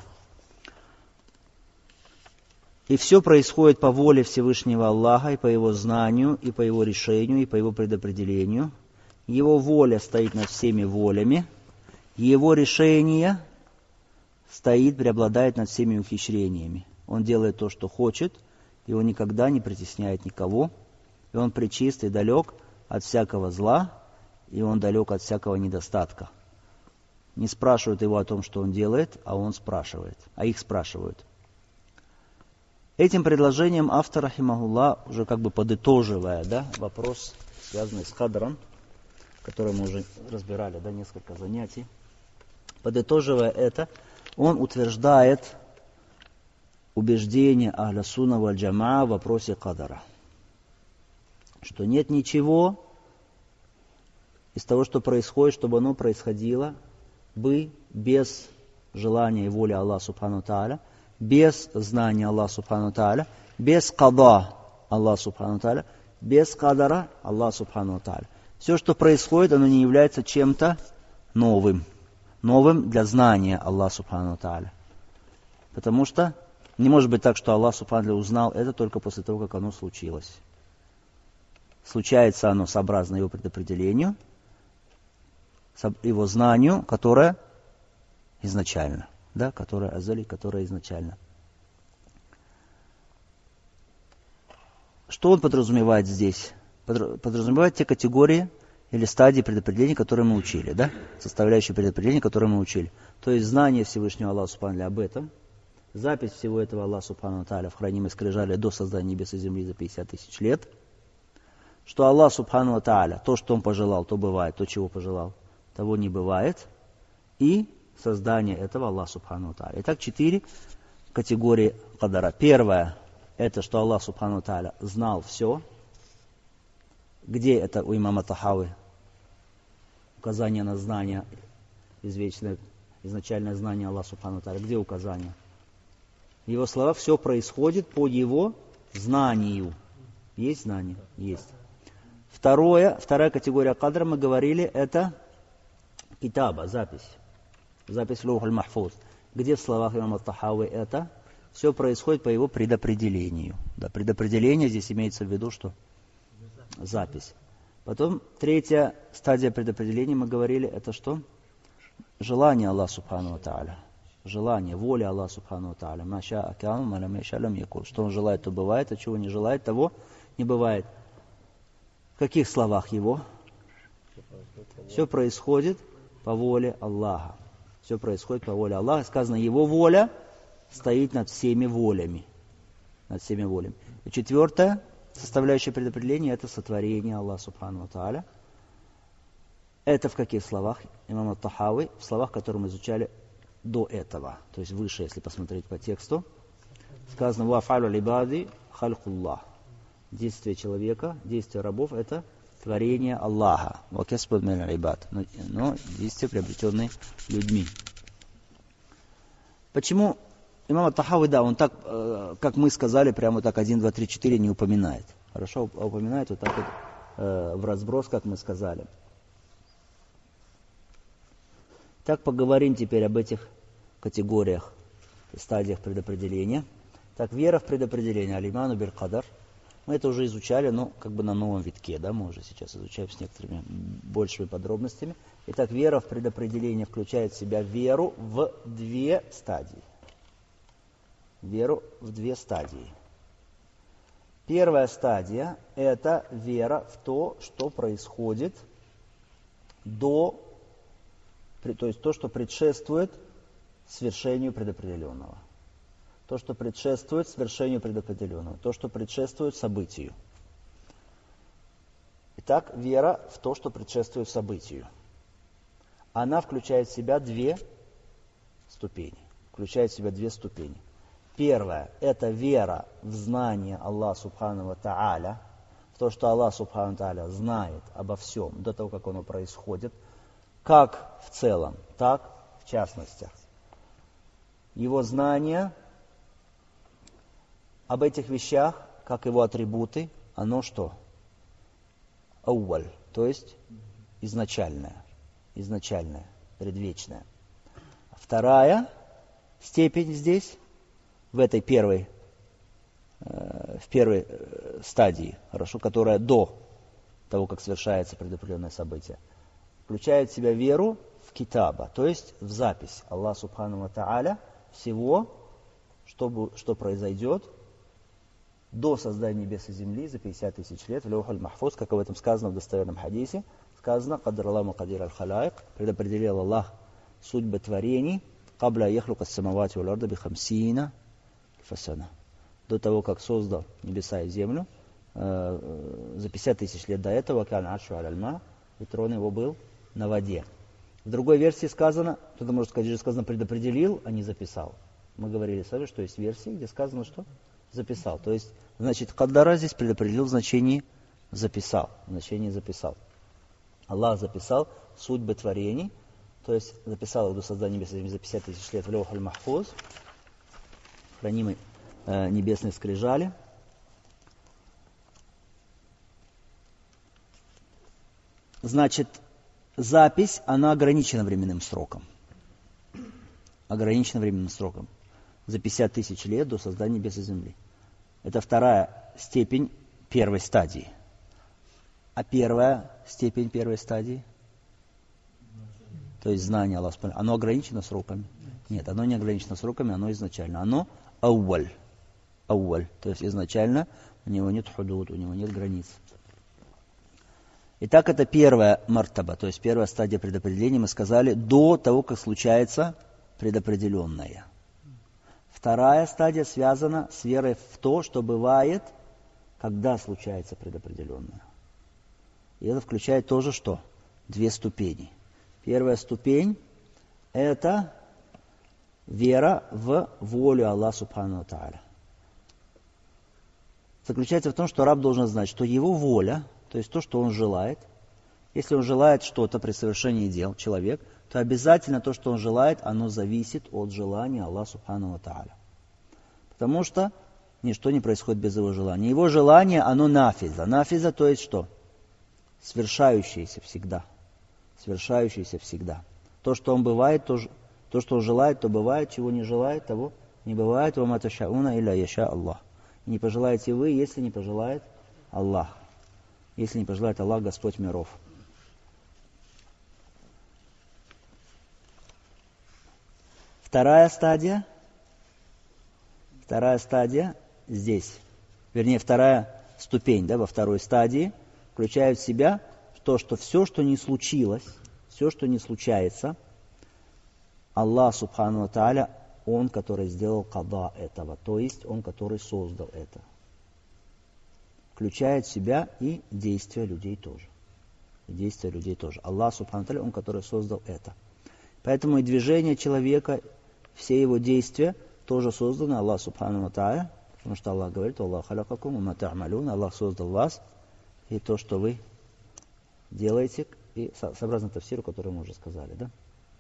И все происходит по воле Всевышнего Аллаха, и по Его знанию, и по Его решению, и по Его предопределению. Его воля стоит над всеми волями, Его решение стоит, преобладает над всеми ухищрениями. Он делает то, что хочет, и Он никогда не притесняет никого, и Он пречист и далек от всякого зла, и Он далек от всякого недостатка. Не спрашивают Его о том, что Он делает, а Он спрашивает, а их спрашивают. Этим предложением автор, рахимахуллах, уже как бы подытоживая, да, вопрос, связанный с кадром, который мы уже разбирали, да, несколько занятий, подытоживая это, он утверждает убеждение ахля сунна валь джамаа в вопросе кадара, что нет ничего из того, что происходит, чтобы оно происходило бы без желания и воли Аллаха субхану тааля, без знания Аллаха субхану тааля, без када Аллаха субхану тааля, без кадара Аллаха субхану тааля. Все, что происходит, оно не является чем-то новым. Новым для знания Аллаха субхану тааля. Потому что не может быть так, что Аллах субхану тааля узнал это только после того, как оно случилось. Случается оно сообразно его предопределению, его знанию, которое изначально. Да, которое азали, которое изначально. Что он подразумевает здесь? Подразумевает те категории или стадии предопределения, которые мы учили, да? Составляющие предопределения, которые мы учили. То есть знание Всевышнего Аллаха субхану тааля об этом, запись всего этого Аллаха субхану тааля в хранимой скрижали до создания небес и земли за пятьдесят тысяч лет, что Аллах субхану тааля, то, что Он пожелал, то бывает, то, чего пожелал, того не бывает, и создание этого Аллах субхану тааля. Итак, четыре категории кадара. Первое, это что Аллах субхану тааля знал все. Где это у имама Тахави? Указание на знание, извечное, изначальное знание Аллаха субхану тааля. Где указание? Его слова, все происходит по Его знанию. Есть знание? Есть. Второе, вторая категория кадра, мы говорили, это китаба, запись. Запись в лаухуль махфуз. Где в словах имама Тахави это? Все происходит по его предопределению. Да, предопределение здесь имеется в виду, что запись. Потом третья стадия предопределения, мы говорили, это что? Желание Аллаха субхану тааля. Желание, воля Аллаха субхану тааля. Маша акяну, малям яшалям якул. Что Он желает, то бывает, а чего не желает, того не бывает. В каких словах Его? Все происходит по воле Аллаха. Все происходит по воле Аллаха. Сказано, Его воля стоит над всеми волями. Над всеми волями. И четвертое, составляющее предопределение, это сотворение Аллаха субхану тааля. Это в каких словах? Имам Тахави, в словах, которые мы изучали до этого. То есть выше, если посмотреть по тексту. Сказано, «Ва'афалю либади халькуллах». Действие человека, действие рабов, это творение Аллаха. Но, но действия, приобретенные людьми. Почему имам Тахави, да, он так, как мы сказали, прямо так один, два, три, четыре не упоминает. Хорошо, а упоминает вот так вот в разброс, как мы сказали. Так поговорим теперь об этих категориях, стадиях предопределения. Так, вера в предопределение, алиману биль кадар, Мы это уже изучали, но как бы на новом витке, да, мы уже сейчас изучаем с некоторыми большими подробностями. Итак, вера в предопределение включает в себя веру в две стадии. Веру в две стадии. Первая стадия – это вера в то, что происходит до, то есть то, что предшествует свершению предопределенного. То, что предшествует свершению предопределенного. То, что предшествует событию. Итак, вера в то, что предшествует событию. Она включает в себя две ступени. Включает в себя две ступени. Первая – это вера в знание Аллаха Субхану ва Тааля, в то, что Аллах Субхану ва Тааля знает обо всем до того, как оно происходит, как в целом, так в частностях. Его знание об этих вещах, как его атрибуты, оно что? Ауаль, то есть изначальное, изначальное, предвечное. Вторая степень здесь, в этой первой, э, в первой э, стадии, хорошо, которая до того, как совершается предопределенное событие, включает в себя веру в китаба, то есть в запись Аллаха Субхану ва Тааля всего, что, что произойдет до создания небес и земли за пятьдесят тысяч лет в Лаухуль Махфуз, как об этом сказано в достоверном хадисе. Сказано, «Кадр Аллаху кадир аль-халайк», предопределил Аллах судьбы творений, «Кабля яхлука самавати вал арда би хамсина фасана», до того, как создал небеса и землю, э, за пятьдесят тысяч лет до этого, кан аршу аль-ма, и трон его был на воде. В другой версии сказано, кто-то может сказать, что сказано предопределил, а не записал. Мы говорили с вами, что есть версии, где сказано, что записал. То есть, значит, каддара здесь предопределил в значении записал. В значении записал. Аллах записал судьбы творений, то есть записал их до создания небес за пятьдесят тысяч лет в Лаухуль Махфуз, хранимой э, небесной скрижали. Значит, запись, она ограничена временным сроком. Ограничена временным сроком. За пятьдесят тысяч лет до создания небес и земли. Это вторая степень первой стадии. А первая степень первой стадии, то есть знание Аллаха, оно ограничено сроками? Нет, оно не ограничено сроками, оно изначально. Оно ауаль. Ауаль. То есть изначально у него нет худуд, у него нет границ. Итак, это первая мартаба, то есть первая стадия предопределения, мы сказали, до того, как случается предопределенное. Вторая стадия связана с верой в то, что бывает, когда случается предопределенное. И это включает тоже что? Две ступени. Первая ступень – это вера в волю Аллаха Субхану ва Тааля. Заключается в том, что раб должен знать, что его воля, то есть то, что он желает, если он желает что-то при совершении дел, человек, то обязательно то, что он желает, оно зависит от желания Аллаха Субхану ва Тааля. Потому что ничто не происходит без его желания. Его желание, оно нафиза. Нафиза, то есть что? Свершающееся всегда. Свершающееся всегда. То, что он бывает, то, то, что он желает, то бывает, чего не желает, того не бывает. «Ва ма ташауна илля яша Аллах». Не пожелаете вы, если не пожелает Аллах. Если не пожелает Аллах, Господь миров. Вторая стадия. Вторая стадия здесь. Вернее, вторая ступень, да, во второй стадии включает в себя то, что все, что не случилось, все, что не случается, Аллах Субхану ва Тааля, Он, который сделал када этого, то есть Он, который создал это. Включает в себя и действия людей тоже. И действия людей тоже. Аллах Субхану ва Тааля, Он, который создал это. Поэтому и движение человека, все его действия тоже созданы Аллах Субхану ва Тааля, потому что Аллах говорит: «Аллах халякакум ва ма та'малун», Аллах создал вас и то, что вы делаете, и сообразно тафсиру, который мы уже сказали, да?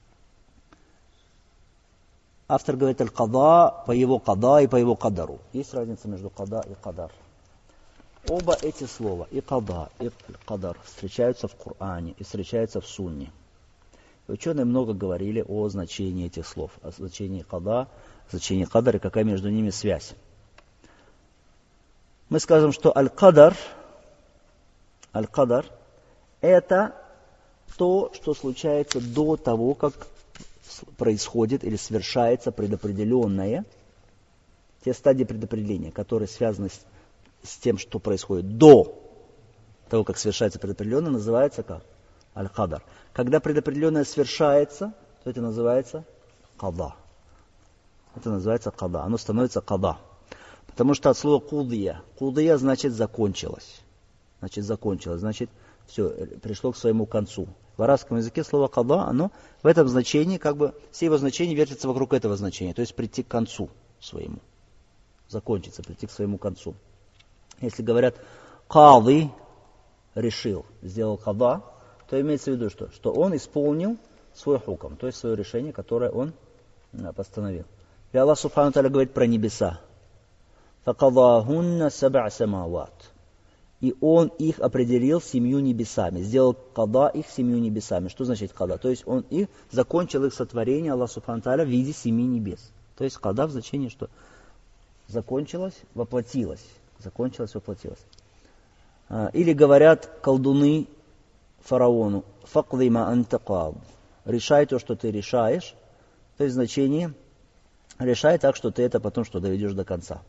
Автор говорит аль-када по его када и по его кадару. Есть разница между када и кадар. Оба эти слова, и када, и кадар, встречаются в Коране и встречаются в Сунне. И ученые много говорили о значении этих слов, о значении када, о значении кадар и какая между ними связь. Мы скажем, что аль-кадар, аль-кадар это то, что случается до того, как происходит или совершается предопределенное, те стадии предопределения, которые связаны с, с тем, что происходит до того, как совершается предопределенное, называется как? Аль-кадар. Когда предопределенное совершается, то это называется када. Это называется када. Оно становится када. Потому что от слова кудия. Кудия значит закончилось. Значит закончилось. Значит все, пришло к своему концу. В арабском языке слово када, оно в этом значении, как бы, все его значения вертятся вокруг этого значения. То есть прийти к концу своему. Закончиться, прийти к своему концу. Если говорят кады решил, сделал када, то имеется в виду, что, что он исполнил свой хукм, то есть свое решение, которое он постановил. И Аллах Субхану Тааля говорит про небеса. فَقَضَاهُنَّ سَبْعَ سَمَاوَاتٍ. И он их определил семью небесами, сделал када их семью небесами. Что значит када? То есть он их закончил их сотворение, Аллах Субхану Тааля, в виде семи небес. То есть када в значении, что закончилось, воплотилось. Закончилось, воплотилось. Или говорят колдуны фараону, «Факди ма анта кад». Решай то, что ты решаешь. То есть значение решай так, что ты это потом что доведешь до конца.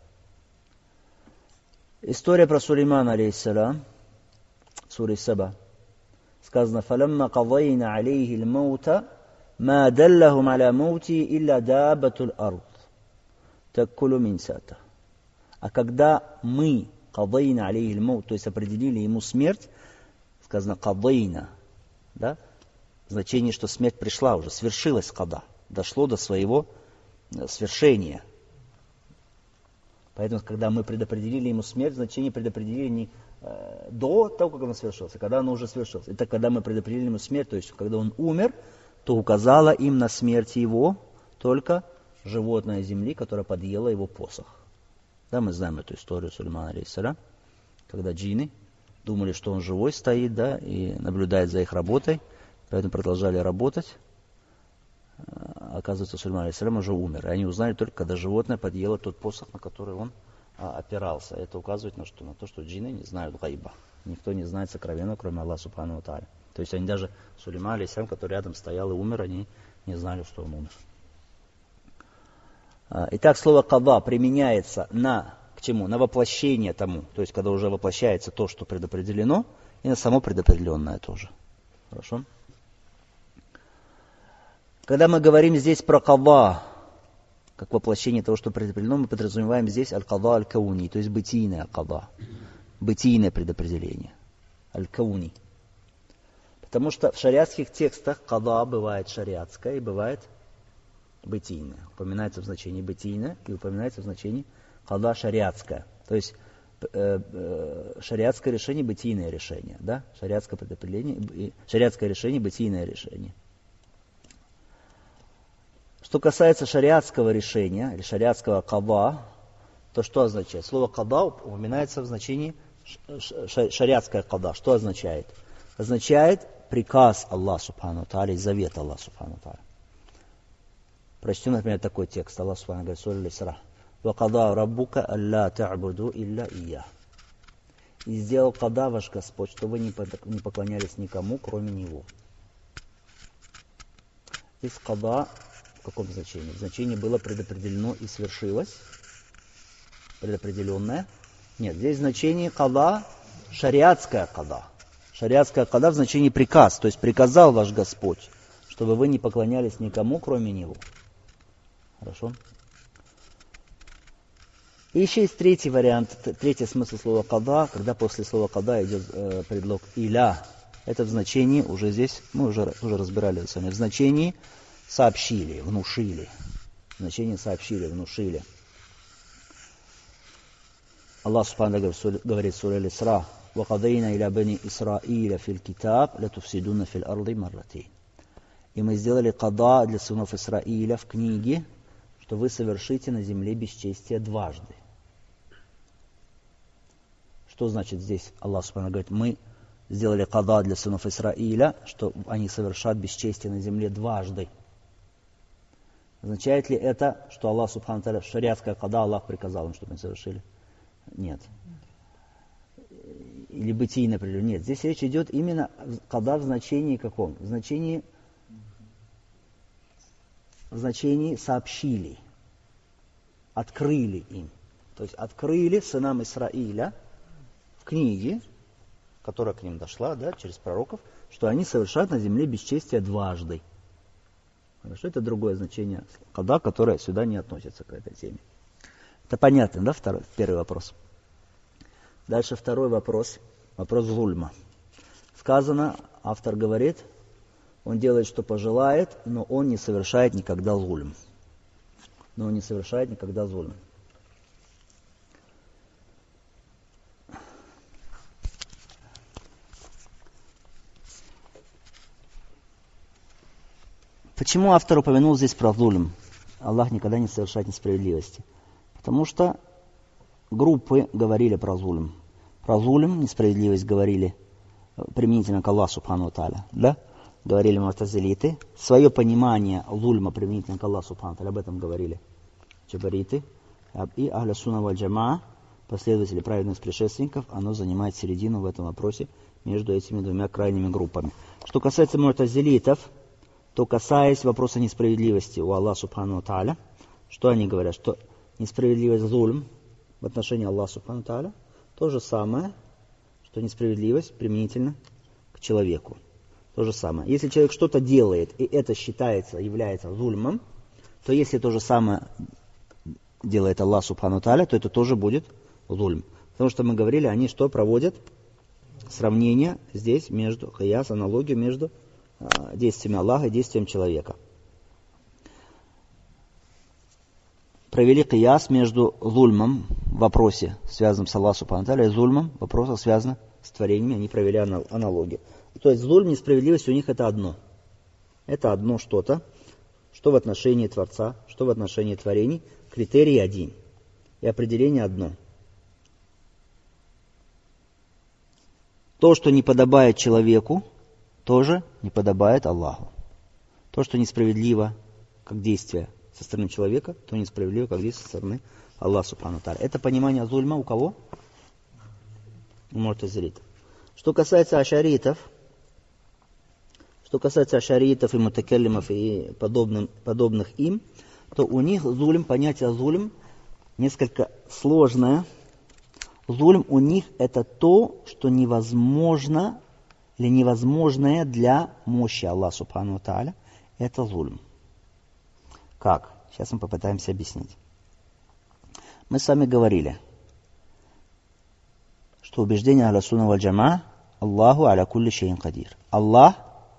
История про Сулеймана, алейхиссалям, в суре Саба. Сказано, «Фалямма кадайна алейхи л-маута, ма даллахум аля маути илля дабатул ард, таккулу мин сата». А когда мы кадайна алейхи л-маут, то есть определили ему смерть, сказано кадайна, да? Значение, что смерть пришла уже, свершилась када, дошло до своего свершения. Поэтому, когда мы предопределили ему смерть, значение предопределили не э, до того, как он совершился, когда он уже совершился. Это когда мы предопределили ему смерть, то есть когда он умер, то указала им на смерть его только животное земли, которое подъело его посох. Да, мы знаем эту историю Сулеймана, алейхиссалям, когда джинны думали, что он живой стоит, да, и наблюдает за их работой, поэтому продолжали работать. Оказывается, Сулейман, алейхиссалям, уже умер. И они узнали только, когда животное подъело тот посох, на который он а, опирался. Это указывает на, что, на то, что джинны не знают гайба. Никто не знает сокровенного, кроме Аллаха Субхану ва Тааля. То есть они даже, Сулейман, алейхиссалям, который рядом стоял и умер, они не знали, что он умер. А, итак, слово када применяется на, к чему? На воплощение тому. То есть, когда уже воплощается то, что предопределено, и на само предопределенное тоже. Хорошо? Когда мы говорим здесь про када, как воплощение того, что предопределено, мы подразумеваем здесь аль-када аль-кауни, то есть бытийное када, бытийное предопределение, аль-кауни. Потому что в шариатских текстах када бывает шариатское и бывает бытийное. Упоминается в значении бытийное и упоминается в значении када шариатское. То есть э, э, шариатское решение, бытийное решение. Да? Шариатское предопределение, и, шариатское решение, бытийное решение. Что касается шариатского решения, или шариатского када, то что означает? Слово када упоминается в значении шариатское када. Что означает? Означает приказ Аллаха Субхану Тааля и завет Аллаха Субхану Тааля. Прочтем, например, такой текст. Аллах Субхану говорит, сура Аль-Исра. «Вакада раббука алла та'буду илля ия». И сделал када ваш Господь, что вы не поклонялись никому, кроме Него. Из када в каком значении? В значении было предопределено и свершилось. Предопределенное. Нет, здесь значение када шариатская када. Шариатская када в значении приказ. То есть приказал ваш Господь, чтобы вы не поклонялись никому, кроме Него. Хорошо? И еще есть третий вариант, третий смысл слова када, когда после слова када идет э, предлог иля. Это в значении, уже здесь, мы уже, уже разбирали это с вами, в значении сообщили, внушили. Значение сообщили, внушили. Аллах Субхану говорит в суре Аль-Исра: «Вакадайна иля бани Исраиля фил китаб латуфсидуна фил арды марратейн». И мы сделали када для сынов Исраиля в книге, что вы совершите на земле бесчестие дважды. Что значит здесь? Аллах Субхану говорит, мы сделали када для сынов Исраиля, что они совершат бесчестие на земле дважды. Означает ли это, что Аллах Субхану Тааля, шариатская када, Аллах приказал им, чтобы они совершили? Нет. или бытие, например. Нет, здесь речь идет именно када в значении каком? В значении, в значении сообщили, открыли им. То есть открыли сынам Исраиля в книге, которая к ним дошла, да, через пророков, что они совершают на земле бесчестие дважды. Хорошо, это другое значение када, которое сюда не относится к этой теме. Это понятно, да, второй, первый вопрос. Дальше второй вопрос, вопрос зульма. Сказано, автор говорит, он делает, что пожелает, но он не совершает никогда зульм. Но он не совершает никогда зульм. Почему автор упомянул здесь про зульм? Аллах никогда не совершает несправедливости. Потому что группы говорили про зульм. Про зульм, несправедливость говорили применительно к Аллаху субхану ва тааля. Да? Говорили му'тазилиты. Свое понимание зульма применительно к Аллаху субхану ва тааля, об этом говорили джабариты. И ахля сунна валь джамаа, последователи праведных предшественников, оно занимает середину в этом вопросе между этими двумя крайними группами. Что касается му'тазилитов, то касаясь вопроса несправедливости у Аллаха субхану ва тааля, что они говорят? Что несправедливость зульм в отношении Аллаха субхану ва тааля то же самое, что несправедливость применительно к человеку. То же самое. Если человек что-то делает, и это считается, является зульмом, то если то же самое делает Аллах субхану ва тааля, то это тоже будет зульм. Потому что мы говорили, они что проводят? Сравнение здесь между, кияс, аналогию между а, действиями Аллаха и действием человека. Провели кияс между зульмом в вопросе, связанном с Аллахом субхану ва тааля, и зульмом в вопросах, связанных с творениями, они провели аналогию. То есть зульм, несправедливость у них это одно. Это одно что-то, что в отношении Творца, что в отношении творений, критерий один. И определение одно. То, что не подобает человеку, тоже не подобает Аллаху. То, что несправедливо, как действие со стороны человека, то несправедливо, как действие со стороны Аллаха субхану ва тааля. Это понимание зульма у кого? У му'тазилитов. Что касается ашаритов, что касается ашаритов и мутакаллимов и подобным, подобных им, то у них зульм, понятие зульм несколько сложное. Зульм у них это то, что невозможно или невозможное для мощи Аллаха субхану ва тааля. Это зульм. Как? Сейчас мы попытаемся объяснить. Мы с вами говорили, что убеждение ахля сунна валь джамаа Аллаху аля кулли шейин кадир. Аллах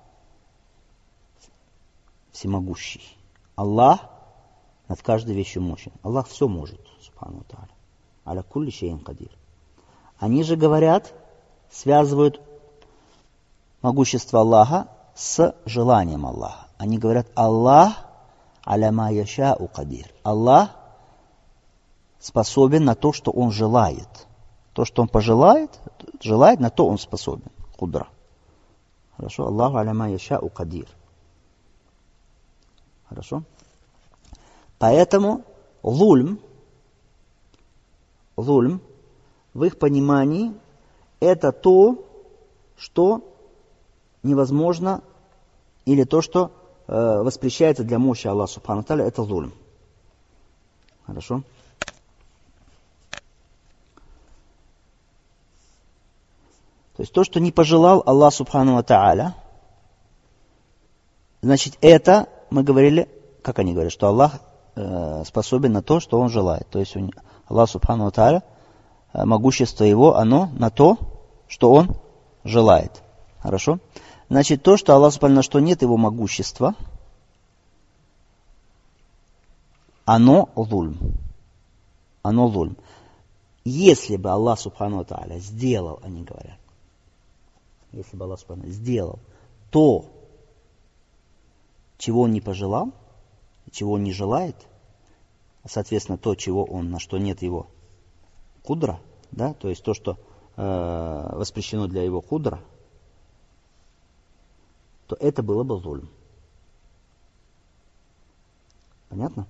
всемогущий. Аллах над каждой вещью мощен. Аллах все может, субхану ва тааля. Аля кулли шейин кадир. Они же говорят, связывают могущество Аллаха с желанием Аллаха. Они говорят, Аллах аля ма яшау кадир. Аллах способен на то, что Он желает. То, что Он пожелает, желает, на то Он способен. Кудра. Хорошо? Аллаху аля ма яшау кадир. Хорошо? Поэтому зульм, зульм в их понимании это то, что невозможно, или то, что э, воспрещается для мощи Аллаха субхану ва тааля, это зульм. Хорошо? То есть то, что не пожелал Аллах субхану ва тааля, значит, это, мы говорили, как они говорят, что Аллах э, способен на то, что Он желает. То есть Аллах субхану ва тааля, э, могущество Его, оно на то, что Он желает. Хорошо? Значит, то, что Аллах субхану ва тааля, что нет Его могущества, оно зульм. Оно зульм. Если бы Аллах субхану ва тааля сделал, они говорят, если бы Аллах субхану ва тааля сделал то, чего Он не пожелал, чего Он не желает, соответственно, то, чего Он, на что нет Его кудра, да, то есть то, что э, воспрещено для Его кудра, то это было бы зульм. Понятно?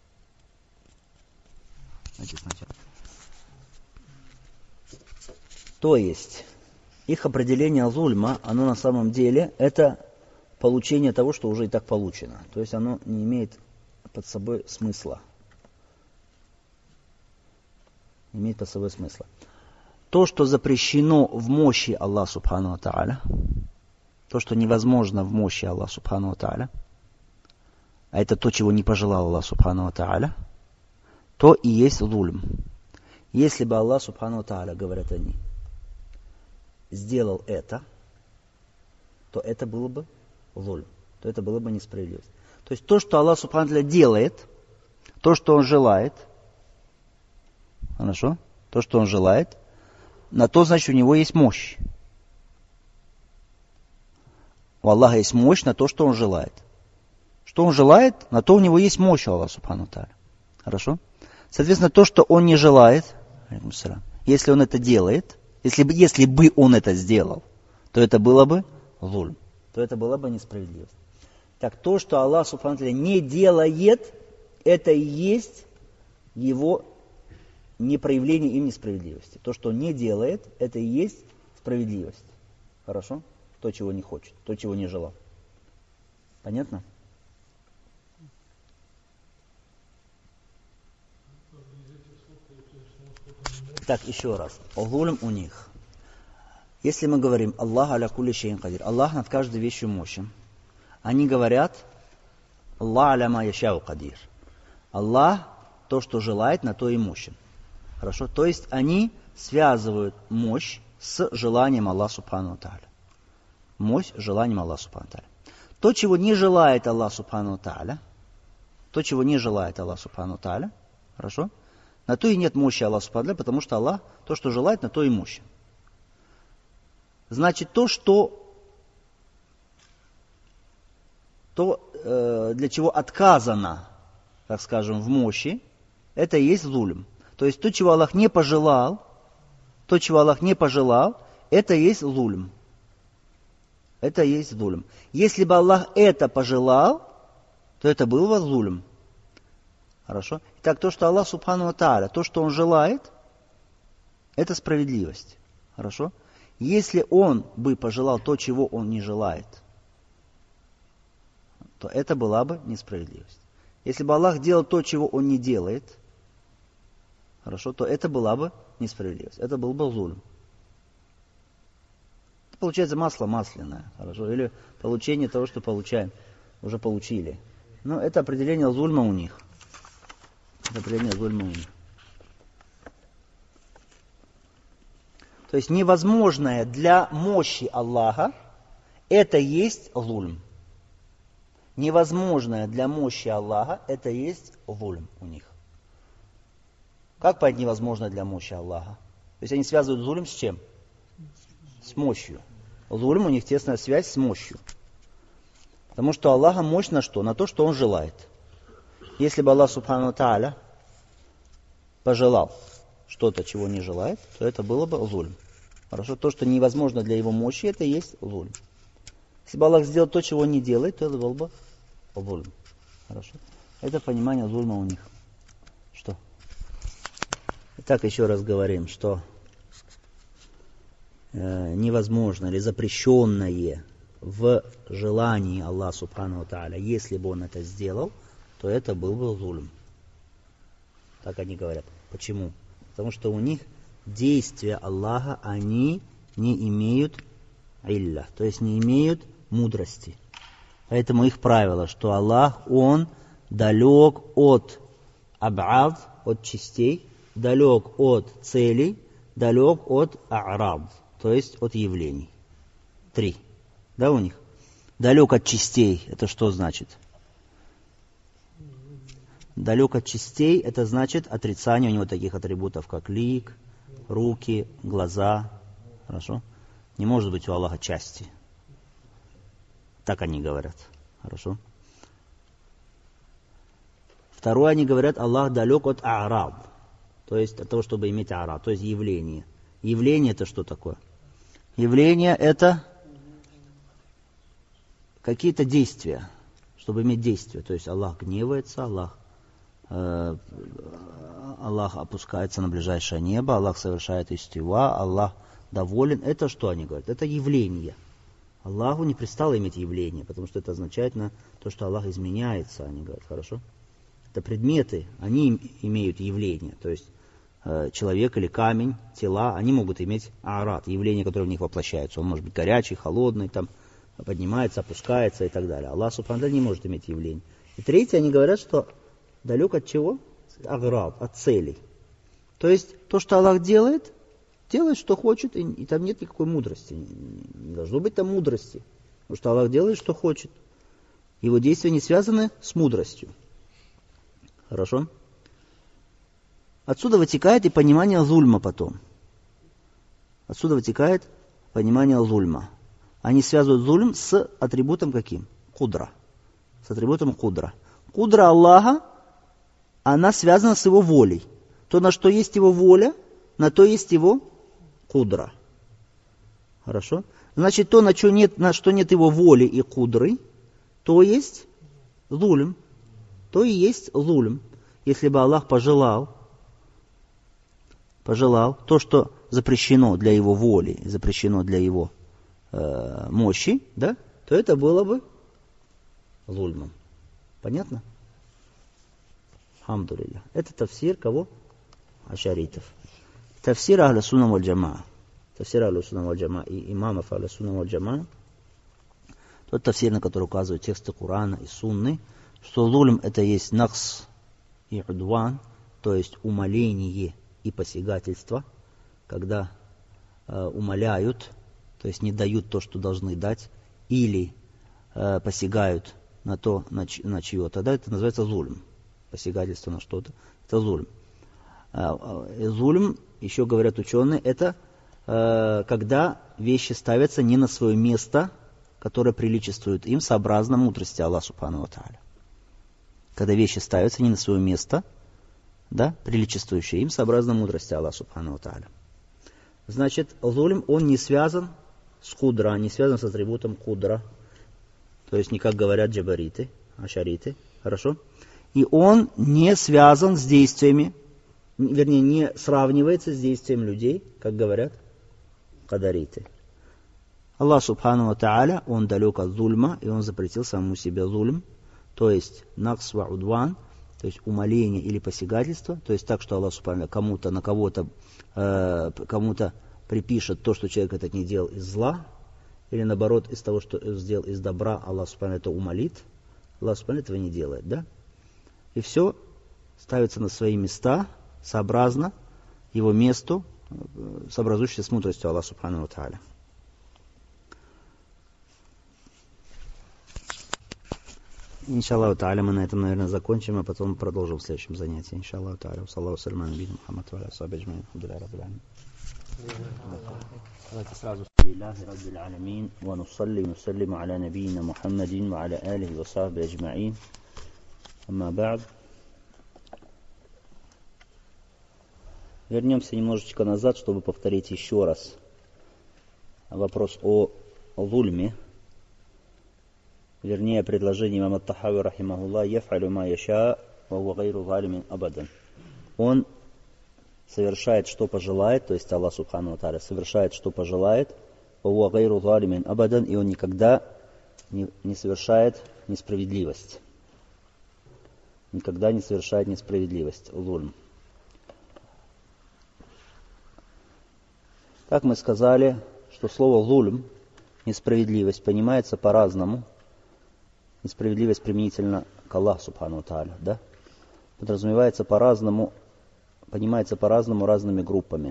Давайте сначала. То есть, их определение зульма, оно на самом деле, это получение того, что уже и так получено. То есть, оно не имеет под собой смысла. Не имеет под собой смысла. То, что запрещено в мощи Аллаха Субхану ва Тааля, то, что невозможно в мощи Аллаха Субхану ва Тааля, а это то, чего не пожелал Аллах Субхану ва Тааля, то и есть зульм. Если бы Аллах Субхану ва Тааля, говорят они, сделал это, то это было бы зульм, то это было бы несправедливость. То есть то, что Аллах Субхану ва Тааля делает, то, что Он желает, хорошо, то, что Он желает, на то, значит, у Него есть мощь. У Аллаха есть мощь на то, что Он желает. Что Он желает, на то у Него есть мощь у Аллаха Субхану ва Тааля. Хорошо? Соответственно, то, что Он не желает, если Он это делает, если бы, если бы Он это сделал, то это было бы зульм, то это было бы несправедливость. Так то, что Аллах Субхану ва Тааля не делает, это и есть Его не проявление им несправедливости. То, что Он не делает, это и есть справедливость. Хорошо? То, чего не хочет, то, чего не желал. Понятно? Так, еще раз. Зульм у них. Если мы говорим Аллах аля кулли шейин кадир, Аллах над каждой вещью мощен, они говорят Аллах аля ма яшау кадир. Аллах то, что желает, на то и мощен. Хорошо? То есть они связывают мощь с желанием Аллаха Субхану ва Тааля. Мощь с желанием Аллаха Субхану ва Тааля. То, чего не желает Аллах Субхану ва Тааля, то, чего не желает Аллах Субхану ва Тааля, хорошо? На то и нет мощи Аллаха Субхану ва Тааля, потому что Аллах то, что желает, на то и мощен. Значит, то, что то, э, для чего отказано, так скажем, в мощи, это и есть зульм. То есть то, чего Аллах не пожелал, то, чего Аллах не пожелал, это и есть зульм. Это и есть зульм. Если бы Аллах это пожелал, то это был бы зульм. Хорошо? Итак, то, что Аллах Субхану ва Тааля, то, что Он желает, это справедливость. Хорошо? Если Он бы пожелал то, чего Он не желает, то это была бы несправедливость. Если бы Аллах делал то, чего Он не делает, хорошо, то это была бы несправедливость. Это был бы зульм. Это получается масло масляное, хорошо, или получение того, что получаем, уже получили. Но это определение зульма у них. Это определение зульма у них. То есть невозможное для мощи Аллаха, это есть зульм. Невозможное для мощи Аллаха, это есть зульм у них. Как понять невозможно для мощи Аллаха? То есть они связывают зульм с чем? С мощью. Зульм у них тесная связь с мощью. Потому что Аллаха мощь на что? На то, что Он желает. Если бы Аллах Субхану ва Тааля пожелал что-то, чего не желает, то это было бы зульм. Хорошо? То, что невозможно для Его мощи, это и есть зульм. Если бы Аллах сделал то, чего не делает, то это было бы зульм. Хорошо? Это понимание зульма у них. Что? Итак, еще раз говорим, что э, невозможно или запрещенное в желании Аллаха Субхану ва Тааля, если бы Он это сделал, то это был бы зульм. Так они говорят. Почему? Потому что у них действия Аллаха, они не имеют илля, то есть не имеют мудрости. Поэтому их правило, что Аллах, Он далек от аб'ад, от частей, далек от целей, далек от а'рад, то есть от явлений. Три. Да, у них? Далек от частей, это что значит? Далек от частей, это значит отрицание у него таких атрибутов, как лик, руки, глаза. Хорошо? Не может быть у Аллаха части. Так они говорят. Хорошо? Второе, они говорят, Аллах далек от а'рад. То есть от того, чтобы иметь а'рад, то есть явление. Явление это что такое? Явление это какие-то действия, чтобы иметь действия. То есть Аллах гневается, Аллах, э, Аллах опускается на ближайшее небо, Аллах совершает истива, Аллах доволен. Это что они говорят? Это явление. Аллаху не пристало иметь явление, потому что это означает на то, что Аллах изменяется, они говорят, хорошо? Это предметы, они имеют явление, то есть э, человек или камень, тела, они могут иметь аарат, явление, которое в них воплощается. Он может быть горячий, холодный, там, поднимается, опускается и так далее. Аллах субхану ва тааля не может иметь явление. И третье, они говорят, что далек от чего? Аграб, от целей. То есть то, что Аллах делает, делает, что хочет, и, и там нет никакой мудрости. Не, не должно быть там мудрости. Потому что Аллах делает, что хочет. Его действия не связаны с мудростью. Хорошо? Отсюда вытекает и понимание зульма потом. Отсюда вытекает понимание зульма. Они связывают зульм с атрибутом каким? Кудра. С атрибутом кудра. Кудра Аллаха, она связана с его волей. То, на что есть его воля, на то есть его кудра. Хорошо? Значит, то, на что нет, на что нет его воли и кудры, то есть зулм. То и есть зулм. Если бы Аллах пожелал, пожелал то, что запрещено для его воли, запрещено для его э, мощи, да, то это было бы зульмом. Понятно? Хамдулилля. Это тафсир кого? Ашаритов. Тафсир Ахля Сунна валь Джамаа. Тафсир Ахля Сунна валь Джамаа и имамов Ахля Сунна валь Джамаа. Тот тафсир, на который указывают тексты Корана и Сунны, что зулм это есть накс и удван, то есть умаление и посягательство, когда э, умаляют, то есть не дают то, что должны дать, или э, посягают на то, на, ч- на чье, тогда это называется зулм. Посягательство на что-то, это зулм. Э, зулм, еще говорят ученые, это э, когда вещи ставятся не на свое место, которое приличествует им сообразно мудрости Аллаха субхану ва тааля. Когда вещи ставятся не на свое место, да, приличествующие им сообразно мудрости Аллаха субхану ва тааля. Значит, зулм, он не связан с кудра, не связан с атрибутом кудра, то есть не как говорят джабариты, ашариты, хорошо? И он не связан с действиями, вернее, не сравнивается с действием людей, как говорят кадариты. Аллах субхану ва тааля, он далек от зульма, и он запретил самому себе зульм, то есть накс ва удван, то есть умаление или посягательство, то есть так, что Аллах субхану кому-то, на кого-то, э, кому-то припишет то, что человек это не делал из зла, или наоборот из того, что сделал из добра, Аллах субхану это умалит, Аллах субхану этого не делает, да? И все ставится на свои места, сообразно его месту, сообразующееся с мудростью Аллаха субхану ва тааля. Иншаллаху тааля, мы на этом, наверное, закончим, а потом продолжим в следующем занятии. Иншаллаху тааля. Саллаху саляман бин Мухаммад ва аля асхаби аджмаин. Алхамдулиллахи раббил алямин. Давайте сразу лиллахи раббил алямин ва нусалли ва нусаллиму аля набийина Мухаммадин ва аля алихи ва сахби аджмаин. Амма ба'д. Вернемся немножечко назад, чтобы повторить еще раз вопрос о зульме. Вернее, предложение имама Тахави рахимахуллах «Яф'алю ма яша, ва хуа гайру залимин абадан». Он совершает, что пожелает, то есть Аллах субхану ва тааля совершает, что пожелает, ва хуа гайру залимин абадан, и он никогда не, не совершает несправедливость. Никогда не совершает несправедливость, зульм. Как мы сказали, что слово зульм, несправедливость, понимается по-разному. Несправедливость применительно к Аллаху субхану ва тааля, да? Подразумевается по-разному, понимается по-разному разными группами.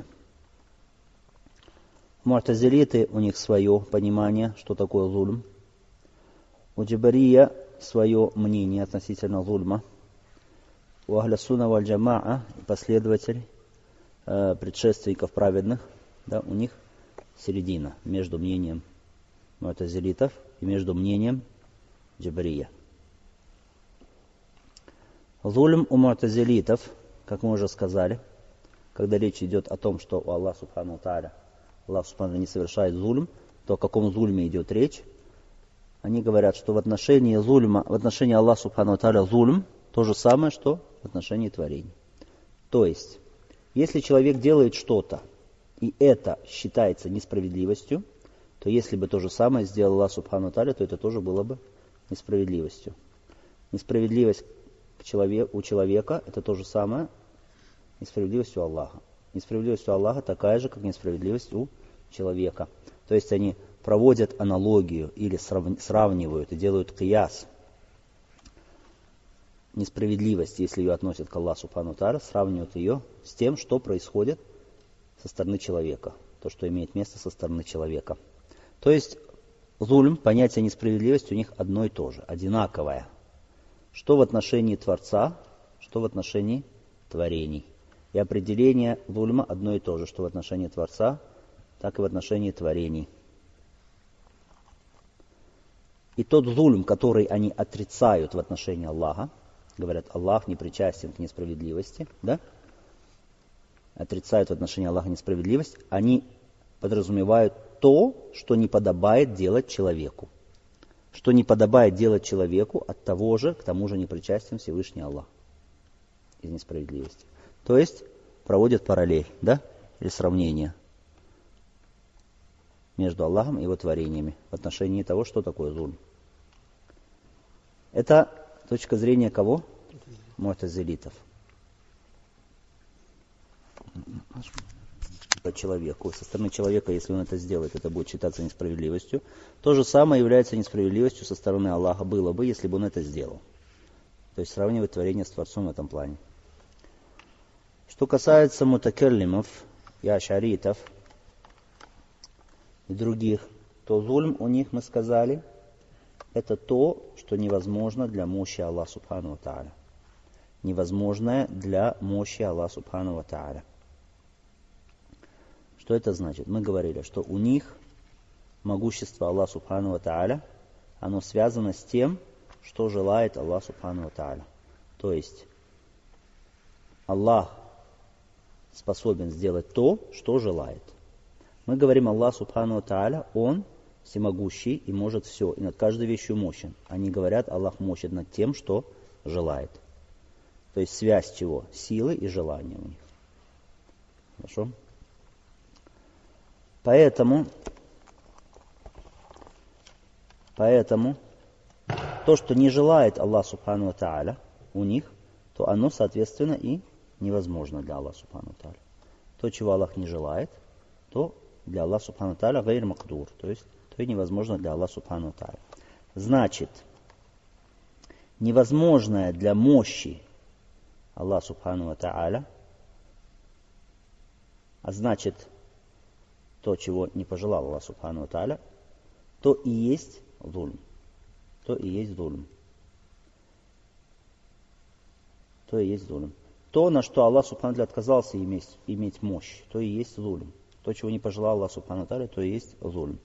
Му'тазилиты, у них свое понимание, что такое зульм. У джабария свое мнение относительно зульма. У ахля сунна валь джамаа, последователей, э, предшественников праведных, да, у них середина между мнением му'тазилитов и между мнением джабария. Зульм у му'тазилитов, как мы уже сказали, когда речь идет о том, что у Аллаха субхану ва тааля Аллах субхану не совершает зульм, то о каком зульме идет речь? Они говорят, что в отношении зульма, в отношении Аллаха субхану ва тааля зульм то же самое, что в отношении творений. То есть, если человек делает что-то, и это считается несправедливостью, то если бы то же самое сделал Аллах Субхану Тааля, то это тоже было бы несправедливостью. Несправедливость к человек, у человека это то же самое несправедливость у Аллаха. Несправедливость у Аллаха такая же, как несправедливость у человека. То есть они проводят аналогию или сравнивают и делают кияс. Несправедливость, если ее относят к Аллаху Субхану Тааля, сравнивают ее с тем, что происходит со стороны человека. То, что имеет место со стороны человека. То есть зульм, понятие несправедливости у них одно и то же, одинаковое. Что в отношении Творца, что в отношении творений. И определение зульма одно и то же, что в отношении Творца, так и в отношении творений. И тот зульм, который они отрицают в отношении Аллаха, говорят, Аллах не причастен к несправедливости, да? Отрицают в отношении Аллаха несправедливость, они подразумевают то, что не подобает делать человеку. Что не подобает делать человеку от того же, к тому же не причастен Всевышний Аллах из несправедливости. То есть проводят параллель, да, или сравнение между Аллахом и его творениями в отношении того, что такое зульм. Это точка зрения кого? Му'тазилитов. По человеку. Со стороны человека, если он это сделает, это будет считаться несправедливостью. То же самое является несправедливостью со стороны Аллаха было бы, если бы он это сделал. То есть сравнивать творение с Творцом в этом плане. Что касается мутакаллимов и ашаритов и других, то зульм у них, мы сказали, это то, что невозможно для мощи Аллаха Субхану ва Тааля. Невозможное для мощи Аллаха Субхану ва Тааля. Что это значит? Мы говорили, что у них могущество Аллаха Субхану ва Тааля, оно связано с тем, что желает Аллах Субхану ва Тааля. То есть Аллах способен сделать то, что желает. Мы говорим, Аллах Субхану ва Тааля, Он всемогущий и может все, и над каждой вещью мощен. Они говорят, Аллах мощен над тем, что желает. То есть связь чего? Силы и желания у них. Хорошо? Поэтому, поэтому то, что не желает Аллах Субхану ва Тааля у них, то оно, соответственно, и невозможно для Аллаха Субхану ва Тааля. То, чего Аллах не желает, то для Аллаха Субхану ва Тааля гайр макдур, то есть то и невозможно для Аллаха Субхану ва Тааля. Значит, невозможное для мощи Аллаха Субхану ва Тааля, а значит, то, чего не пожелал Аллах Субхану ва Тааля, то и есть зульм. То и есть зульм. То и есть зульм. То, на что Аллах Субхану ва Тааля отказался иметь, иметь мощь, то и есть зульм. То, чего не пожелал Аллах Субхану ва Тааля, то и есть зульм.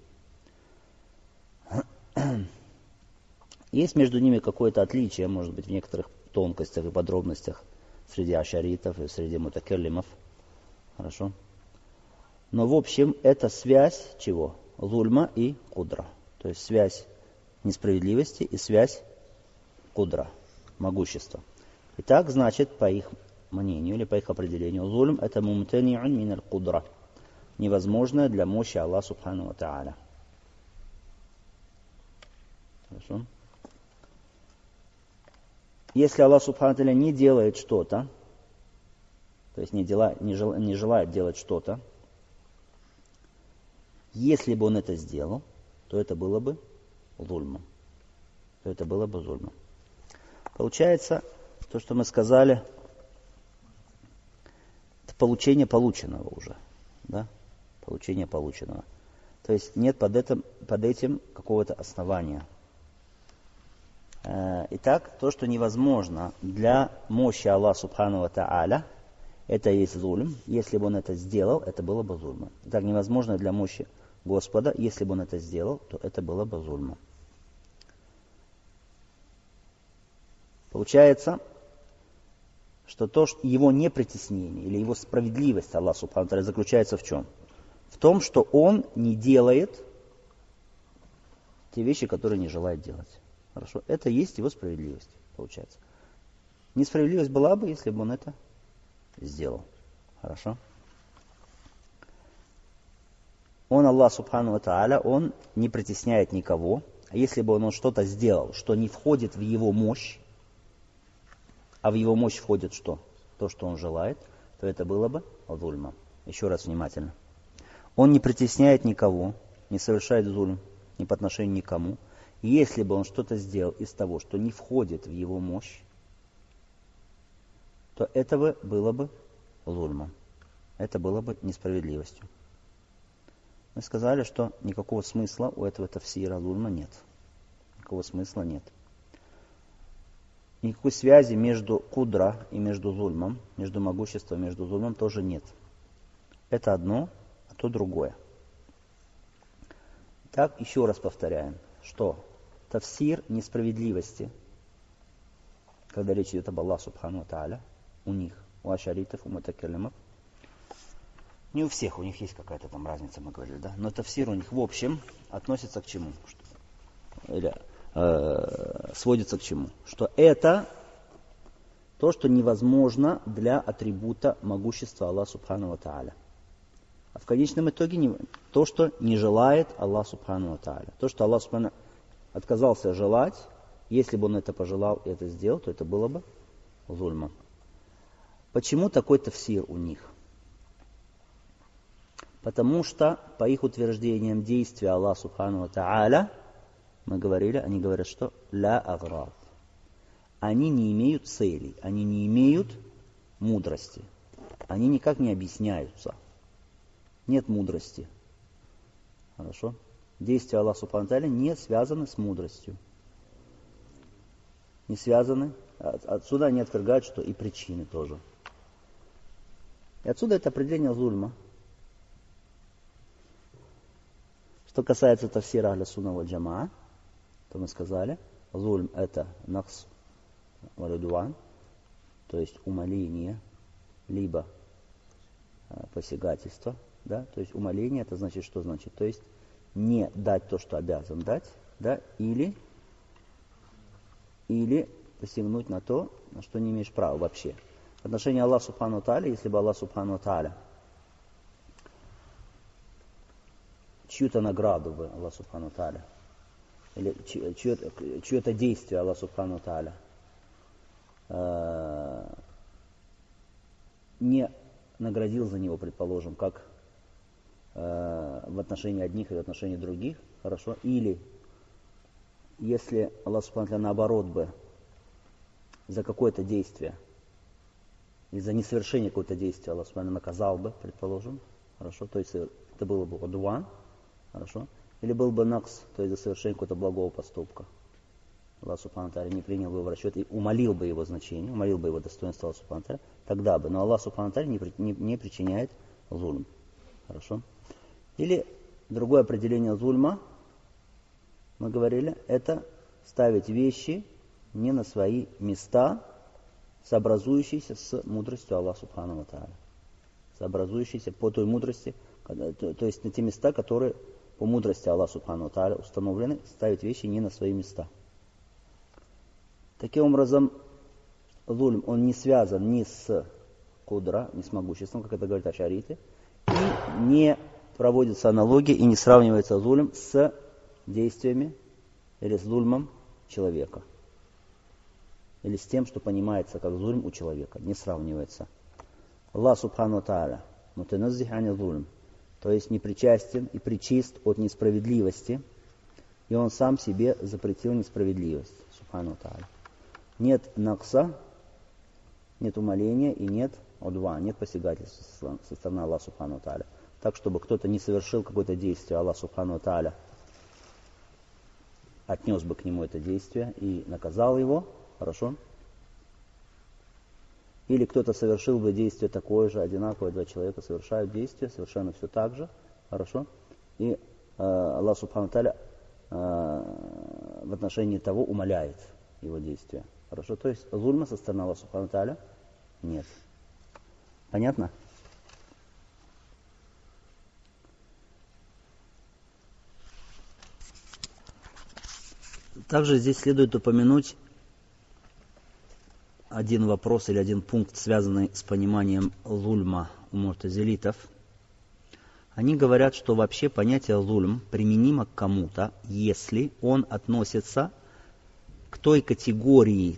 Есть между ними какое-то отличие, может быть, в некоторых тонкостях и подробностях среди ашаритов и среди мутакаллимов. Хорошо? Но в общем, это связь чего? Зульма и кудра. То есть связь несправедливости и связь кудра, могущества. Итак, значит, по их мнению или по их определению, зульм это мумтани'ун мин аль-кудра. Невозможное для мощи Аллаха Субхану ва Тааля. Хорошо? Если Аллах Субхану ва Тааля не делает что-то, то есть не, дела, не, жел, не желает делать что-то, если бы он это сделал, то это было бы зульмом. То это было бы зульмом. Получается, то, что мы сказали, это получение полученного уже. Да? Получение полученного. То есть нет под этим, под этим какого-то основания. Итак, то, что невозможно для мощи Аллаха Субхану ва Тааля, это и есть зульм. Если бы он это сделал, это было бы зульмом. Итак, невозможно для мощи Господа, если бы он это сделал, то это было бы зульмом. Получается, что то, что его непритеснение или его справедливость Аллаха Субхану ва Тааля заключается в чем? В том, что он не делает те вещи, которые не желает делать. Хорошо? Это и есть его справедливость, получается. Несправедливость была бы, если бы он это сделал. Хорошо? Он, Аллах Субхану ва Тааля, Он не притесняет никого. А если бы Он что-то сделал, что не входит в Его мощь, а в Его мощь входит что? То, что Он желает, то это было бы зульмом. Еще раз внимательно. Он не притесняет никого, не совершает зульм ни по отношению ни к кому. И если бы Он что-то сделал из того, что не входит в Его мощь, то это бы было бы зульмом. Это было бы несправедливостью. Мы сказали, что никакого смысла у этого тафсира зульма нет. Никакого смысла нет. Никакой связи между кудра и между зульмом, между могуществом и между зульмом тоже нет. Это одно, а то другое. Так, еще раз повторяем, что тафсир несправедливости, когда речь идет об Аллахе Субхану ва Тааля, у них, у ашаритов, у мутакаллимов, не у всех, у них есть какая-то там разница, мы говорили, да? Но тафсир у них в общем относится к чему? Или э, сводится к чему? Что это то, что невозможно для атрибута могущества Аллаха Субхану ва Тааля. А в конечном итоге не, то, что не желает Аллах Субхану ва Тааля. То, что Аллах Субхану отказался желать, если бы Он это пожелал и это сделал, то это было бы зульмом. Почему такой тафсир у них? Потому что, по их утверждениям, действия Аллаха Субхану ва Тааля, мы говорили, они говорят, что ля аград. Они не имеют целей, они не имеют мудрости. Они никак не объясняются. Нет мудрости. Хорошо? Действия Аллаха Субхану ва Тааля не связаны с мудростью. Не связаны. Отсюда они отвергают, что и причины тоже. И отсюда это определение зульма. Что касается тафсира ахля сунна валь джамаа, то мы сказали, зульм это накс валюдуан, то есть умаление, либо э, посягательство. Да? То есть умаление это значит, что значит? То есть не дать то, что обязан дать, да? или, или посягнуть на то, на что не имеешь права вообще. В отношении Аллаха Субхану ва Тааля, если бы Аллах Субхану ва Тааля чью-то награду бы Аллах Субхану ва Тааля, или чье-то, чье-то действие Аллах Субхану ва Тааля э, не наградил за него, предположим, как э, в отношении одних и в отношении других, хорошо, или если Аллах Субхану ва Тааля наоборот бы за какое-то действие, или за несовершение какого-то действия Аллах Субхану ва Тааля наказал бы, предположим, хорошо, то есть это было бы удван, хорошо, или был бы накс, то есть за совершение какого-то благого поступка. Аллах Субхану ва Тааля не принял бы его в расчет и умалил бы его значение, умалил бы его достоинство Аллаха Субхану ва Тааля, тогда бы. Но Аллах Субхану ва Тааля не, не, не причиняет зульм. Хорошо? Или другое определение зульма, мы говорили, это ставить вещи не на свои места, сообразующиеся с мудростью Аллаха Субхану ва Тааля. Сообразующиеся по той мудрости, то, то есть на те места, которые по мудрости Аллаха Субхану ва Тааля установлены, ставить вещи не на свои места. Таким образом, зульм, он не связан ни с кудра, ни с могуществом, как это говорят ашариты, и не проводится аналогия и не сравнивается зульм с действиями или с зульмом человека. Или с тем, что понимается как зульм у человека. Не сравнивается. Аллах Субхану ва Тааля мутаназзих ани зульм, то есть непричастен и причист от несправедливости, и он сам себе запретил несправедливость. Субхану ва Тааля. Нет накса, нет умаления и нет удва, нет посягательства со стороны Аллаха Субхану ва Тааля. Так, чтобы кто-то не совершил какое-то действие, Аллах Субхану ва Тааля отнес бы к нему это действие и наказал его, хорошо? Или кто-то совершил бы действие такое же, одинаковое, два человека совершают действие, совершенно все так же, хорошо? И э, Аллах Субхану ва Тааля э, в отношении того умаляет его действия. Хорошо? То есть зульма со стороны Аллаха Субхану ва Тааля нет. Понятно? Также здесь следует упомянуть один вопрос или один пункт, связанный с пониманием зульма у мутазилитов. Они говорят, что вообще понятие зульм применимо к кому-то, если он относится к той категории,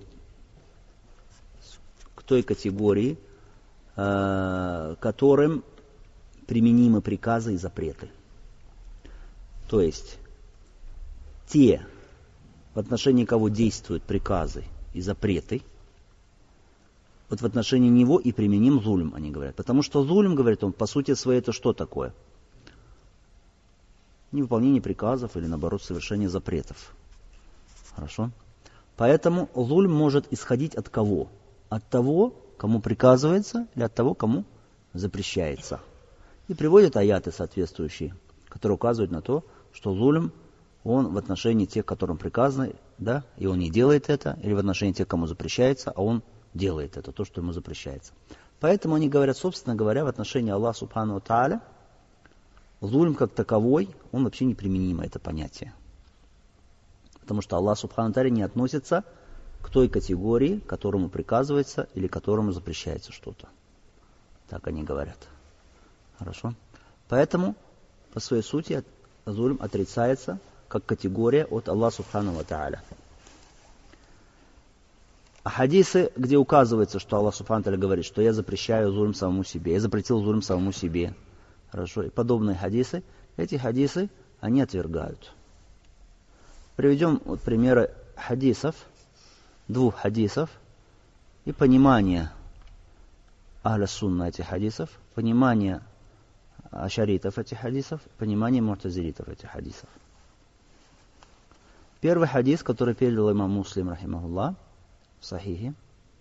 к той категории, э, которым применимы приказы и запреты. То есть те, в отношении кого действуют приказы и запреты, вот в отношении него и применим зульм, они говорят. Потому что зульм, говорит он, по сути своей, это что такое? Невыполнение приказов или, наоборот, совершение запретов. Хорошо? Поэтому зульм может исходить от кого? От того, кому приказывается, или от того, кому запрещается. И приводят аяты соответствующие, которые указывают на то, что зульм, он в отношении тех, которым приказано, да, и он не делает это, или в отношении тех, кому запрещается, а он делает это, то, что ему запрещается. Поэтому они говорят, собственно говоря, в отношении Аллаха Субхану ва Тааля, зульм как таковой, он вообще неприменимо, это понятие. Потому что Аллах Субхану ва Тааля не относится к той категории, которому приказывается или которому запрещается что-то. Так они говорят. Хорошо? Поэтому, по своей сути, зульм отрицается как категория от Аллаха Субхану ва Тааля. А хадисы, где указывается, что Аллах Субхану ва Тааля говорит, что я запрещаю зульм самому себе, я запретил зульм самому себе. Хорошо? И подобные хадисы, эти хадисы, они отвергают. Приведем вот примеры хадисов, двух хадисов, и понимание ахля сунна этих хадисов, понимание ашаритов этих хадисов, понимание му'тазилитов этих хадисов. Первый хадис, который передал имам Муслим, рахимахуллах, в Сахихе,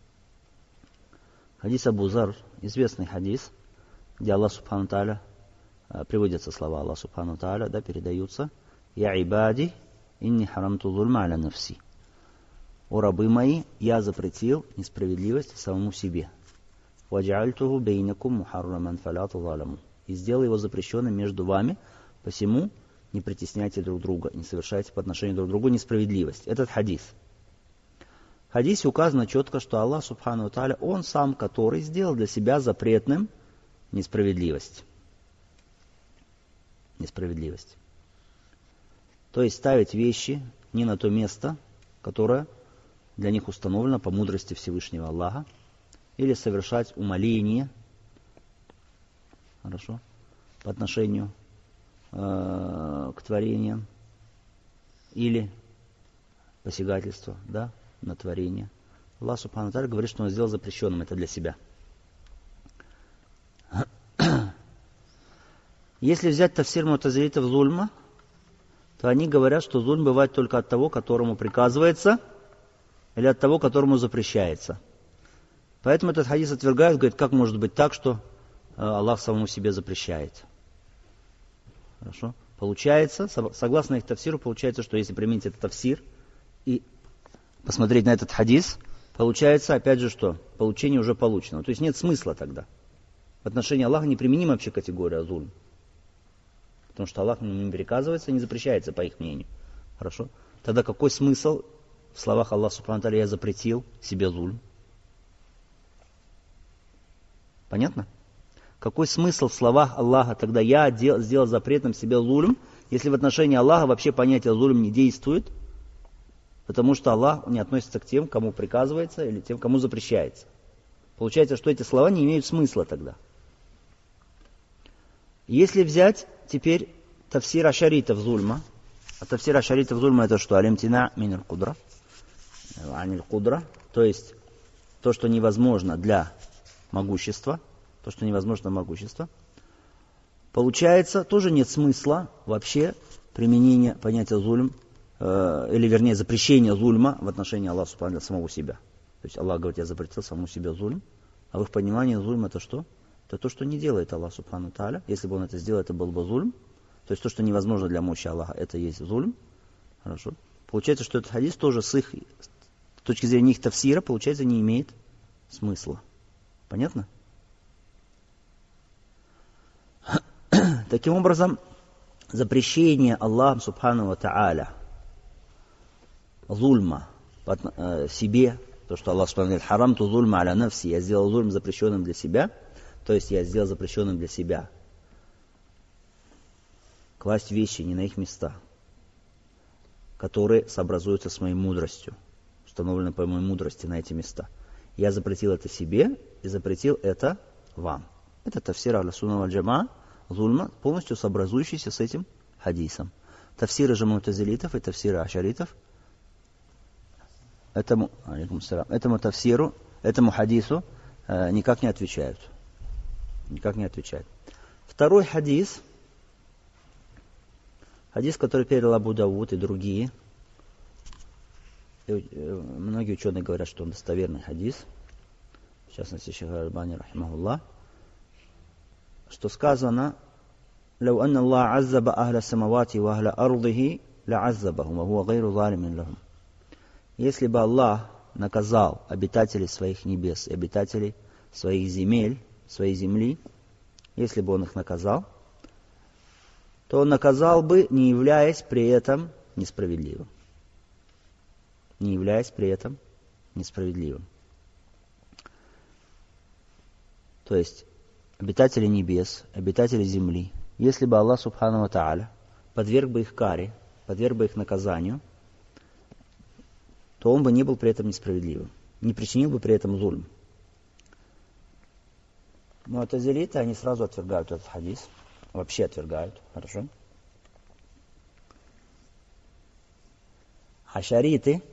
хадис Абу Зар, известный хадис, где Аллах Субхану Тааля, приводятся слова Аллаха Субхану Тааля, да, передаются: «Я ибади, инни харамту зульма аля нафси». «О рабы мои, я запретил несправедливость самому себе. Ваджаальтуху бейнакум мухарраман фаля тазаляму». И сделал его запрещенным между вами, посему не притесняйте друг друга, не совершайте по отношению друг к другу несправедливость. Этот хадис. В хадисе указано четко, что Аллах Субхану ва Тааля, Он сам, который сделал для себя запретным несправедливость. Несправедливость. То есть ставить вещи не на то место, которое для них установлено по мудрости Всевышнего Аллаха, или совершать умоление, хорошо, по отношению э, к творениям, или посягательство, да, на творение. Аллах Субхану ва Тааля говорит, что Он сделал запрещенным это для себя. Если взять тафсир му'тазилитов зульма, то они говорят, что зульм бывает только от того, которому приказывается, или от того, которому запрещается. Поэтому этот хадис отвергают, говорит, как может быть так, что Аллах самому себе запрещает. Хорошо? Получается, согласно их тафсиру, получается, что если применить этот тафсир и посмотреть на этот хадис, получается, опять же, что получение уже получено. То есть нет смысла тогда. В отношении Аллаха неприменима вообще категория зульм. Потому что Аллах не приказывается, не запрещается, по их мнению. Хорошо? Тогда какой смысл в словах Аллаха Субхану ва Тааля я запретил себе зульм? Понятно? Какой смысл в словах Аллаха, тогда я дел, сделал запретным себе зульм, если в отношении Аллаха вообще понятие зульм не действует, потому что Аллах не относится к тем, кому приказывается, или тем, кому запрещается. Получается, что эти слова не имеют смысла тогда. Если взять теперь тафсир ашаритов зульма, а тафсир ашаритов зульма это что? Алимтина миналь кудра, аниль кудра, то есть то, что невозможно для могущества, то, что невозможно для могущества. Получается, тоже нет смысла вообще применения понятия зульм, э, или вернее запрещения зульма в отношении Аллаха Субхану самого себя. То есть Аллах говорит, я запретил самому себе зульм, а в их понимании зульм это что? Это то, что не делает Аллах Субхану Тааля. Если бы он это сделал, это был бы зульм. То есть то, что невозможно для мощи Аллаха, это есть зульм. Хорошо. Получается, что этот хадис тоже с их, с точки зрения их тафсира, получается, не имеет смысла. Понятно? Таким образом, запрещение Аллахом Субхану ва Тааля зульма себе, то, что Аллах Субхану говорит, харамту зульма аля нафси, я сделал зульм запрещенным для себя, то есть я сделал запрещенным для себя класть вещи не на их места, которые сообразуются с моей мудростью, установлены по моей мудрости на эти места. Я запретил это себе и запретил это вам. Это тафсир Ахлю-Сунна валь-Джамаа, зульма, полностью сообразующийся с этим хадисом. Тафсиры же мутазилитов и тафсиры ашаритов этому, этому тафсиру, этому хадису э, никак не отвечают. Никак не отвечают. Второй хадис, хадис, который передал Абу Дауд и другие, и, э, многие ученые говорят, что он достоверный хадис, в частности, Шейх Аль-Альбани, рахимахуллах, что сказано: «Лау анна Аллах аззаба ахля самавати ва ахля ардихи ла аззабахум, ва хуа гайру залимин лахум». Если бы Аллах наказал обитателей своих небес и обитателей своих земель, своей земли, если бы Он их наказал, то Он наказал бы, не являясь при этом несправедливым. Не являясь при этом несправедливым. То есть, обитатели небес, обитатели земли, если бы Аллах Субхану ва Тааля подверг бы их каре, подверг бы их наказанию, то Он бы не был при этом несправедливым, не причинил бы при этом зульм. Му'тазилиты, они сразу отвергают этот хадис, вообще отвергают, хорошо? Ашариты,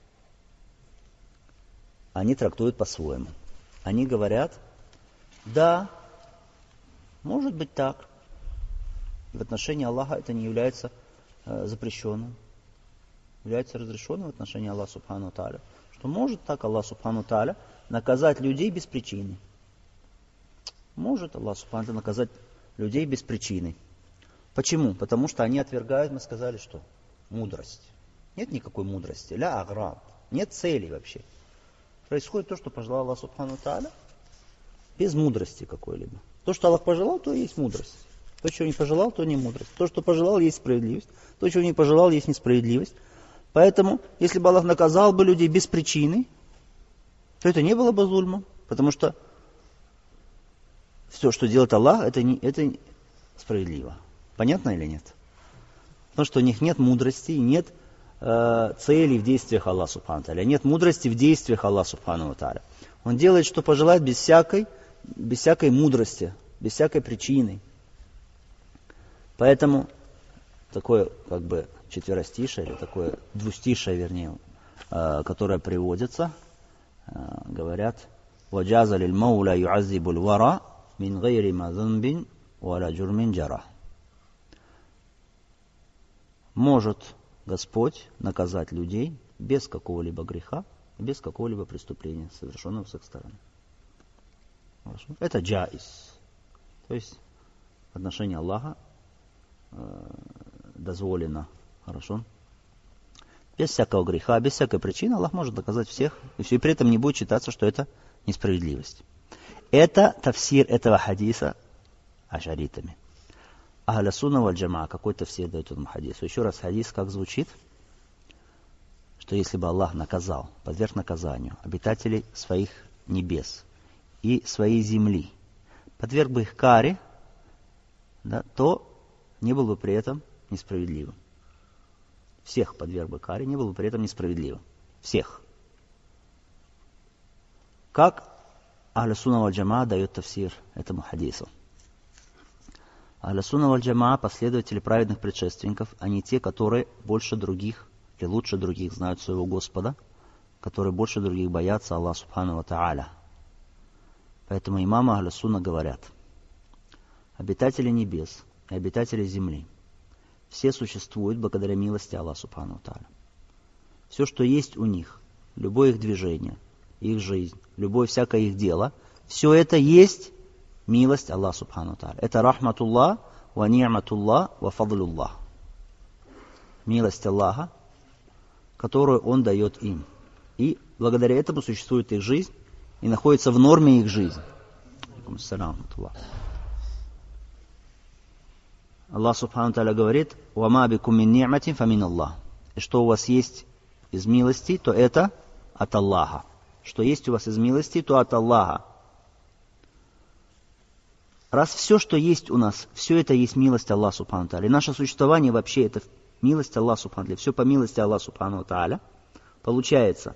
они трактуют по-своему. Они говорят: да, может быть так. В отношении Аллаха это не является э, запрещенным. Является разрешенным в отношении Аллаха Субхану ва Тааля. Что может так Аллах Субхану ва Тааля наказать людей без причины. Может Аллах Субхану ва Тааля наказать людей без причины. Почему? Потому что они отвергают, мы сказали, что мудрость. Нет никакой мудрости. Ля аграб. Нет цели вообще. Происходит то, что пожелал Аллах Субхану ва Тааля, без мудрости какой-либо. То, что Аллах пожелал, то и есть мудрость. То, чего не пожелал, то не мудрость. То, что пожелал, есть справедливость. То, чего не пожелал, есть несправедливость. Поэтому, если бы Аллах наказал бы людей без причины, то это не было бы зульмом. Потому что все, что делает Аллах, это, не, это справедливо. Понятно или нет? Потому что у них нет мудрости, нет э, целей в действиях Аллаха Субхану ва Тааля. Нет мудрости в действиях Аллаха Субхану ва Тааля. Он делает, что пожелает, без всякой, без всякой мудрости, без всякой причины. Поэтому такое как бы четверостишее, или такое двустишее, вернее, э, которое приводится, э, говорят: «Ваджаза лиль мауля юаззибуль вара мин гайри ма зунбин валя джурмин джара». Может Господь наказать людей без какого-либо греха, без какого-либо преступления, совершенного с их стороны. Хорошо. Это джаиз. То есть в отношении Аллаха э, дозволено. Хорошо. Без всякого греха, без всякой причины Аллах может наказать всех, и все, и при этом не будет считаться, что это несправедливость. Это тафсир этого хадиса ашаритами. Ахлю-Сунна валь-Джамаа, какой тафсир дает этому хадису? Еще раз, хадис как звучит? Что если бы Аллах наказал, подверг наказанию обитателей своих небес и своей земли, подверг бы их каре, да, то не был бы при этом несправедливым. Всех подверг бы каре, не был бы при этом несправедливым. Всех. Как Ахлю-Сунна валь-Джамаа дает тафсир этому хадису? Ахлю-Сунна валь-Джамаа, последователи праведных предшественников, они те, которые больше других или лучше других знают своего Господа, которые больше других боятся Аллаха Субхану ва Тааля. Поэтому имамы Ахлю-Сунна говорят: обитатели небес и обитатели земли все существуют благодаря милости Аллаха Субхану ва Тааля. Все, что есть у них, любое их движение, их жизнь, любое всякое их дело, все это есть милость Аллаха Субхану ва Тааля. Это рахматуллах, ва ни'матуллах, ва фадлуллах. Милость Аллаха, которую Он дает им. И благодаря этому существует их жизнь и находится в норме их жизни. Аллах Субхану ва Тааля говорит: «Вама бикум мин ни'матин фа мин Аллах». И что у вас есть из милости, то это от Аллаха. Что есть у вас из милости, то от Аллаха. раз все, что есть у нас, все это есть милость Аллаха Субхану Тааля, и наше существование вообще это милость Аллаха Субхану Тааля, все по милости Аллаха Субхану Тааля, получается,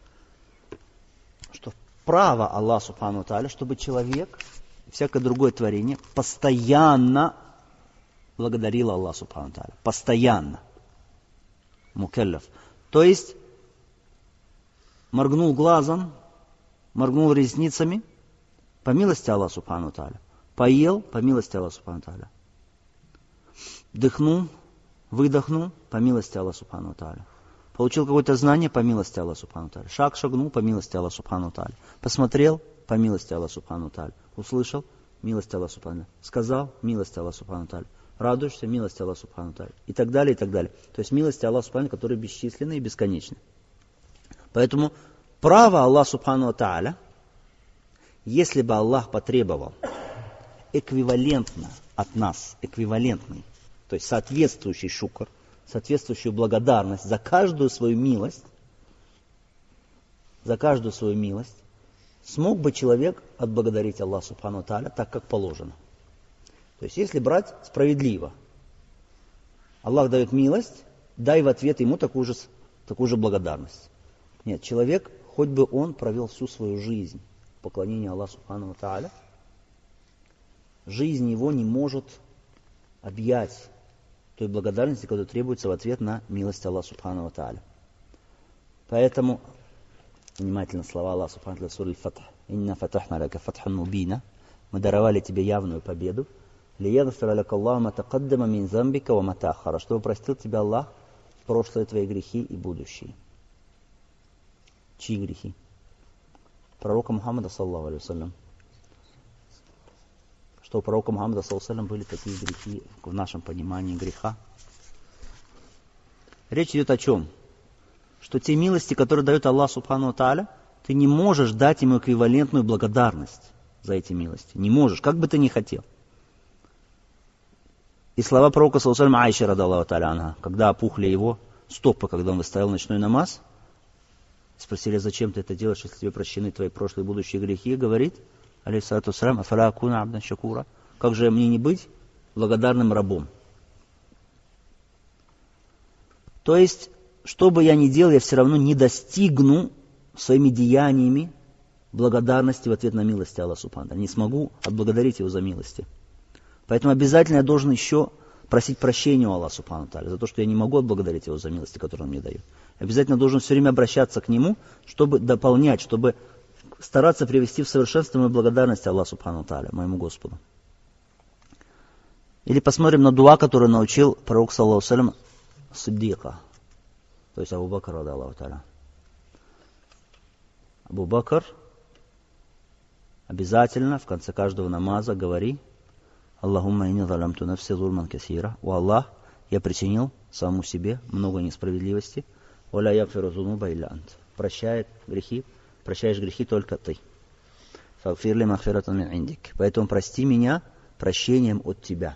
что право Аллаха Субхану Тааля, чтобы человек, всякое другое творение, постоянно благодарил Аллаха Субхану Тааля. Постоянно. Мукеллаф. То есть, моргнул глазом, моргнул ресницами, по милости Аллаха Субхану Тааля. Поел, по милости Аллаха Субхану Тааля. Дыхнул, выдохнул, по милости Аллаха Субхану Тааля. Получил какое-то знание, по милости Аллаха Субхану Тааля. Шаг шагнул, по милости Аллаха Субхану Тааля. Посмотрел, по милости Аллаха Субхану Тааля. Услышал, милость Аллаха Субхану Тааля. Сказал, милость Аллаха Субхану Тааля. Радуешься, милость Аллаха Субхану Тааля. И так далее, и так далее. То есть милости Аллаха Субхану, которые бесчисленны и бесконечны. Поэтому право Аллаха Субхану Тааля, если бы Аллах потребовал эквивалентно от нас, эквивалентный, то есть соответствующий шукр, соответствующую благодарность за каждую свою милость, за каждую свою милость, смог бы человек отблагодарить Аллаха Субхану Тааля так, как положено. То есть, если брать справедливо, Аллах дает милость, дай в ответ ему такую же, такую же благодарность. Нет, человек, хоть бы он провел всю свою жизнь в поклонении Аллаху Субхану Тааля, жизнь его не может объять той благодарности, которая требуется в ответ на милость Аллаха Субхану Тааля. Поэтому, внимательно слова Аллаха Субхану Тааля в суре Аль-Фатх. «Инна фатахна лака фатхан мубина». Мы даровали тебе явную победу. «Лиягфира лака Аллаху ма тақаддама мин замбика ва ма таахара». Чтобы простил тебя Аллах прошлые твои грехи и будущие. Чьи грехи? Пророка Мухаммада, саллаллаху алейхи ва саллям. Что у пророка Мухаммада, саллаллаху алейхи ва саллям, были такие грехи в нашем понимании греха. Речь идет о чем? Что те милости, которые дает Аллах Субхану Тааля, ты не можешь дать ему эквивалентную благодарность за эти милости. Не можешь, как бы ты ни хотел. И слова пророка, саллаллаху алейхи ва саллям, Айши, радаллаху тааля анха, когда опухли его стопы, когда он выставил ночной намаз, спросили, зачем ты это делаешь, если тебе прощены твои прошлые и будущие грехи, говорит, алейхиссалату вассалям, афаля акуна абдан шакура, как же мне не быть благодарным рабом? То есть, что бы я ни делал, я все равно не достигну своими деяниями благодарности в ответ на милости Аллаха Субхану Тааля. Не смогу отблагодарить его за милости. Поэтому обязательно я должен еще просить прощения у Аллаха Субхану Тааля за то, что я не могу отблагодарить его за милости, которые он мне дает. Обязательно должен все время обращаться к нему, чтобы дополнять, чтобы стараться привести в совершенство мою благодарность Аллаху Субхану Тааля, моему Господу. Или посмотрим на дуа, который научил пророк, саллаллаху алейхи ва саллям, Сиддика, то есть Абу Бакр, радаллаху тааля. Абу Бакр, обязательно в конце каждого намаза говори: Аллахумма инни залямту нафси зульман касира. О Аллах, я причинил самому себе много несправедливости. Оля ягфиру зунуба илля ант. Прощает грехи, прощаешь грехи только ты. Фагфир ли махфиратан мин индик. Поэтому прости меня прощением от тебя.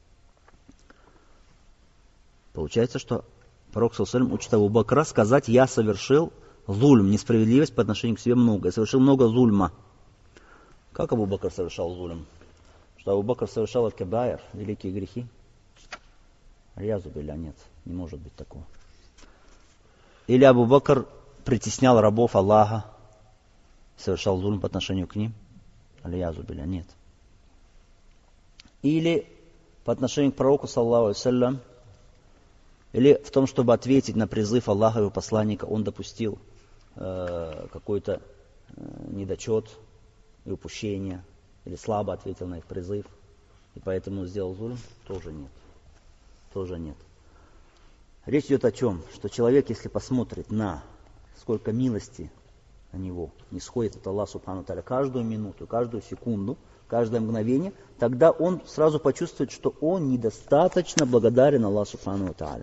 Получается, что пророк, саллаллаху алейхи ва саллям, учит Абу Бакра сказать: я совершил зульм, несправедливость по отношению к себе много. Я совершил много зульма. Как Абу Бакр совершал зульм? Что Абу Бакр совершал аль-кабаир, великие грехи? Аль-язу билля, нет, не может быть такого. Или Абу Бакр притеснял рабов Аллаха, совершал зульм по отношению к ним? Аль-язу билля, нет. Или по отношению к пророку, саллаллаху алейхи ва саллям, или в том, чтобы ответить на призыв Аллаха и его посланника, он допустил э, какой-то э, недочет и упущение, или слабо ответил на их призыв, и поэтому сделал зульм, тоже нет. Тоже нет. Речь идет о чем? Что человек, если посмотрит на сколько милости на него не сходит от Аллаха Субхану Тааля каждую минуту, каждую секунду, каждое мгновение, тогда он сразу почувствует, что он недостаточно благодарен Аллаху Субхану Тааля.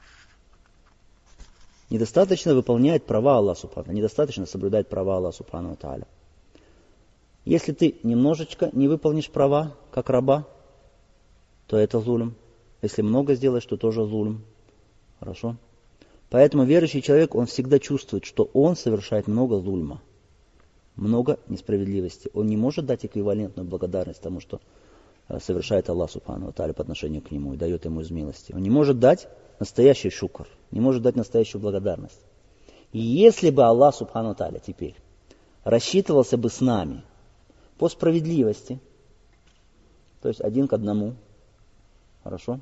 Недостаточно выполняет права Аллаха Субхану, недостаточно соблюдает права Аллаха Субхану Тааля. Если ты немножечко не выполнишь права, как раба, то это зулм. Если много сделаешь, то тоже зулм. Хорошо? Поэтому верующий человек, он всегда чувствует, что он совершает много зульма, много несправедливости. Он не может дать эквивалентную благодарность тому, что совершает Аллах Субхану ва Тааля по отношению к нему и дает ему из милости. Он не может дать настоящий шукр, не может дать настоящую благодарность. И если бы Аллах Субхану ва Тааля теперь рассчитывался бы с нами по справедливости, то есть один к одному, хорошо,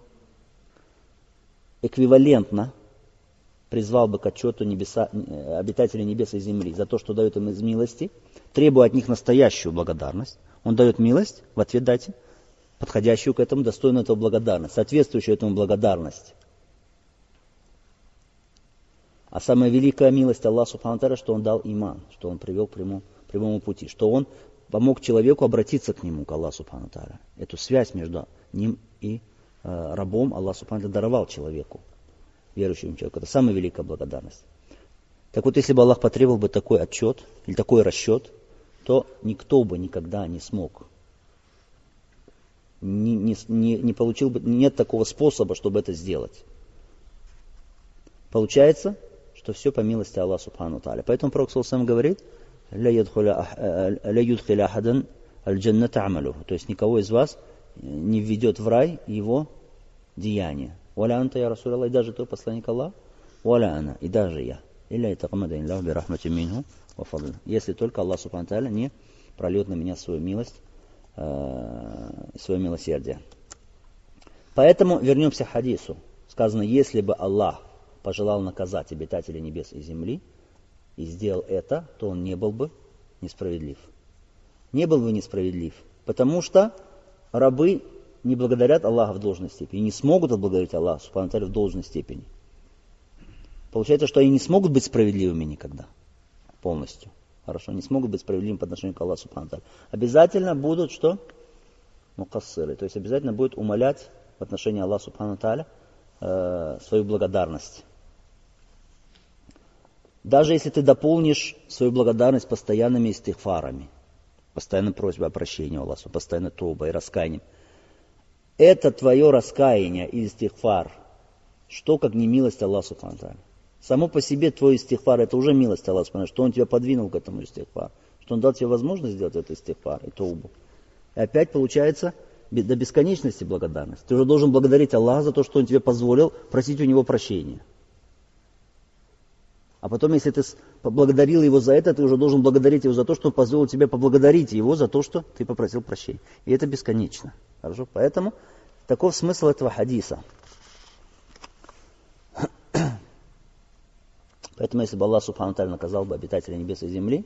эквивалентно призвал бы к отчету небеса, обитателей небес и земли за то, что дает им из милости, требуя от них настоящую благодарность. Он дает милость, в ответ дайте подходящую к этому, достойную этого благодарность, соответствующую этому благодарность. А самая великая милость Аллаха Субхану ва Тааля, что Он дал иман, что Он привел к прямому, прямому пути, что Он помог человеку обратиться к Нему, к Аллаху Субхану ва Тааля. Эту связь между ним и э, рабом Аллах Субхану ва Тааля даровал человеку, верующему человеку. Это самая великая благодарность. Так вот, если бы Аллах потребовал бы такой отчет или такой расчет, то никто бы никогда не смог, не, не, не, не получил бы, нет такого способа, чтобы это сделать. Получается, что все по милости Аллаха Субхану ва Тааля. Поэтому Пророк саллаллаху алейхи ва саллям говорит: «Ля юдхиля ахадан аль-джанната амалуху». То есть никого из вас не введет в рай его деяние. «Валя анта я Расуль Аллах», и даже то посланник Аллаха, «Валя ана», и даже я. «Илля итакамада инлаху бирахмати минху ва фадл». Если только Аллах Субхану ва Тааля не прольет на меня свою милость, свое милосердие. Поэтому вернемся к хадису. Сказано, если бы Аллах пожелал наказать обитателей небес и земли и сделал это, то Он не был бы несправедлив. Не был бы несправедлив, потому что рабы не благодарят Аллаха в должной степени, не смогут отблагодарить Аллаха Субхану ва Тааля в должной степени. Получается, что они не смогут быть справедливыми никогда, полностью. Хорошо, не смогут быть справедливыми по отношению к Аллаху Субхану ва Тааля. Обязательно будут что? Мукассиры, то есть обязательно будут умолять в отношении Аллаха Субхану ва Тааля э, свою благодарность. Даже если ты дополнишь свою благодарность постоянными истигфарами, постоянной просьбой о прощении у Аллаха, постоянно тоба и раскаянием, это твое раскаяние и истигфар, что как не милость Аллаха Субхану ва Тааля. Само по себе твой истигфар, это уже милость Аллаха Субхану ва Тааля, что Он тебя подвинул к этому истигфару, что Он дал тебе возможность сделать этот истигфар и тоубу. И опять получается до бесконечности благодарность. Ты уже должен благодарить Аллаха за то, что Он тебе позволил просить у Него прощения. А потом, если ты поблагодарил Его за это, ты уже должен благодарить Его за то, что Он позволил тебе поблагодарить Его за то, что ты попросил прощения. И это бесконечно. Хорошо? Поэтому таков смысл этого хадиса. Поэтому, если бы Аллах Субхану ва Тааля наказал бы обитателей небес и земли,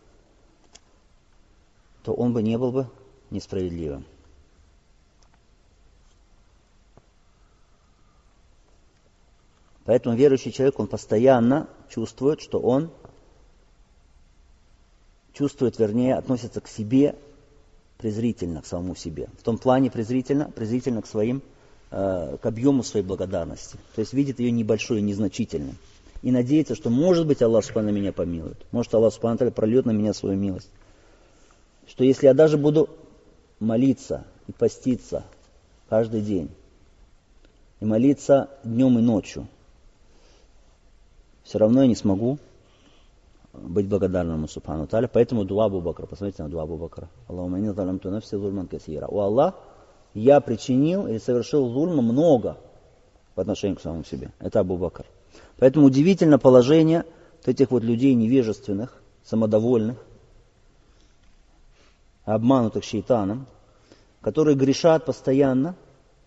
то Он бы не был бы несправедливым. Поэтому верующий человек, он постоянно чувствует, что он чувствует, вернее, относится к себе презрительно, к самому себе. В том плане презрительно, презрительно к своим, э, к объему своей благодарности. То есть видит ее небольшой, незначительной. И надеется, что может быть Аллах Субхану меня помилует. Может Аллах Субхану Тааля прольет на меня свою милость. Что если я даже буду молиться и поститься каждый день, и молиться днем и ночью, все равно я не смогу быть благодарным Субхану Тааля. Поэтому дуа Абу Бакра. Посмотрите на дуа Абу Бакра. Аллахумма инни залямту нафси зульман касира. О Аллах, я причинил или совершил зульма много по отношению к самому себе. Это Абу Бакр. Поэтому удивительно положение вот этих вот людей невежественных, самодовольных, обманутых шейтаном, которые грешат постоянно,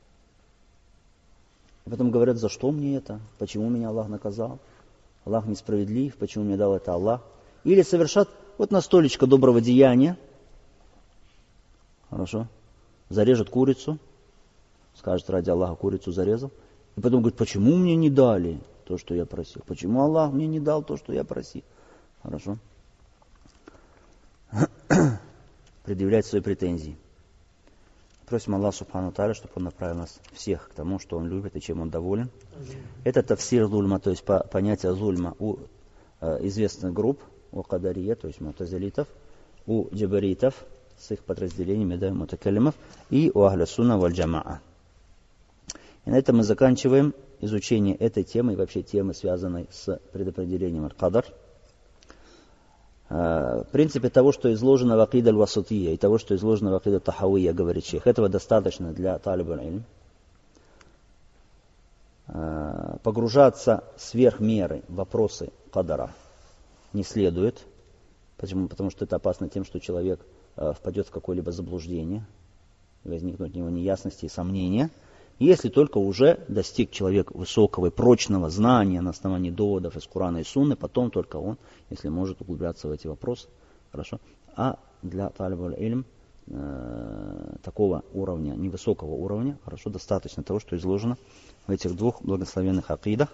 и потом говорят, за что мне это, почему меня Аллах наказал, Аллах несправедлив, почему мне дал это Аллах. Или совершат вот на столечко доброго деяния, хорошо, зарежет курицу, скажет, ради Аллаха курицу зарезал, и потом говорит, почему мне не дали то, что я просил, почему Аллах мне не дал то, что я просил, хорошо, предъявлять свои претензии. Просим Аллаха Субхану Тааля, чтобы Он направил нас всех к тому, что Он любит и чем Он доволен. Это тафсир зульма, то есть по, понятие зульма у э, известных групп, у кадария, то есть мутазилитов, у джабаритов с их подразделениями, да, мутакалимов, и у ахля сунна валь джамаа. И на этом мы заканчиваем изучение этой темы и вообще темы, связанной с предопределением аль-кадар. В принципе, того, что изложено в акида аль-васатия и того, что изложено в акида тахавия, говорит шейх, этого достаточно для талиб аль-илм. Погружаться сверх меры в вопросы кадара не следует. Почему? Потому что это опасно тем, что человек впадет в какое-либо заблуждение, возникнут у него неясности и сомнения. Если только уже достиг человек высокого и прочного знания на основании доводов из Корана и Сунны, потом только он, если может, углубляться в эти вопросы. Хорошо. А для талиб аль-илм э, такого уровня, невысокого уровня, хорошо, достаточно того, что изложено в этих двух благословенных акидах.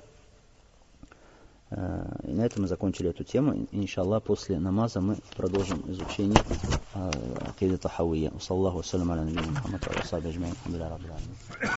Э, и на этом мы закончили эту тему. И, иншаллах, после намаза мы продолжим изучение акиды тахавия. Саллаху ассаляму аля набийина Мухаммад ва аля сахбихи аджмаин.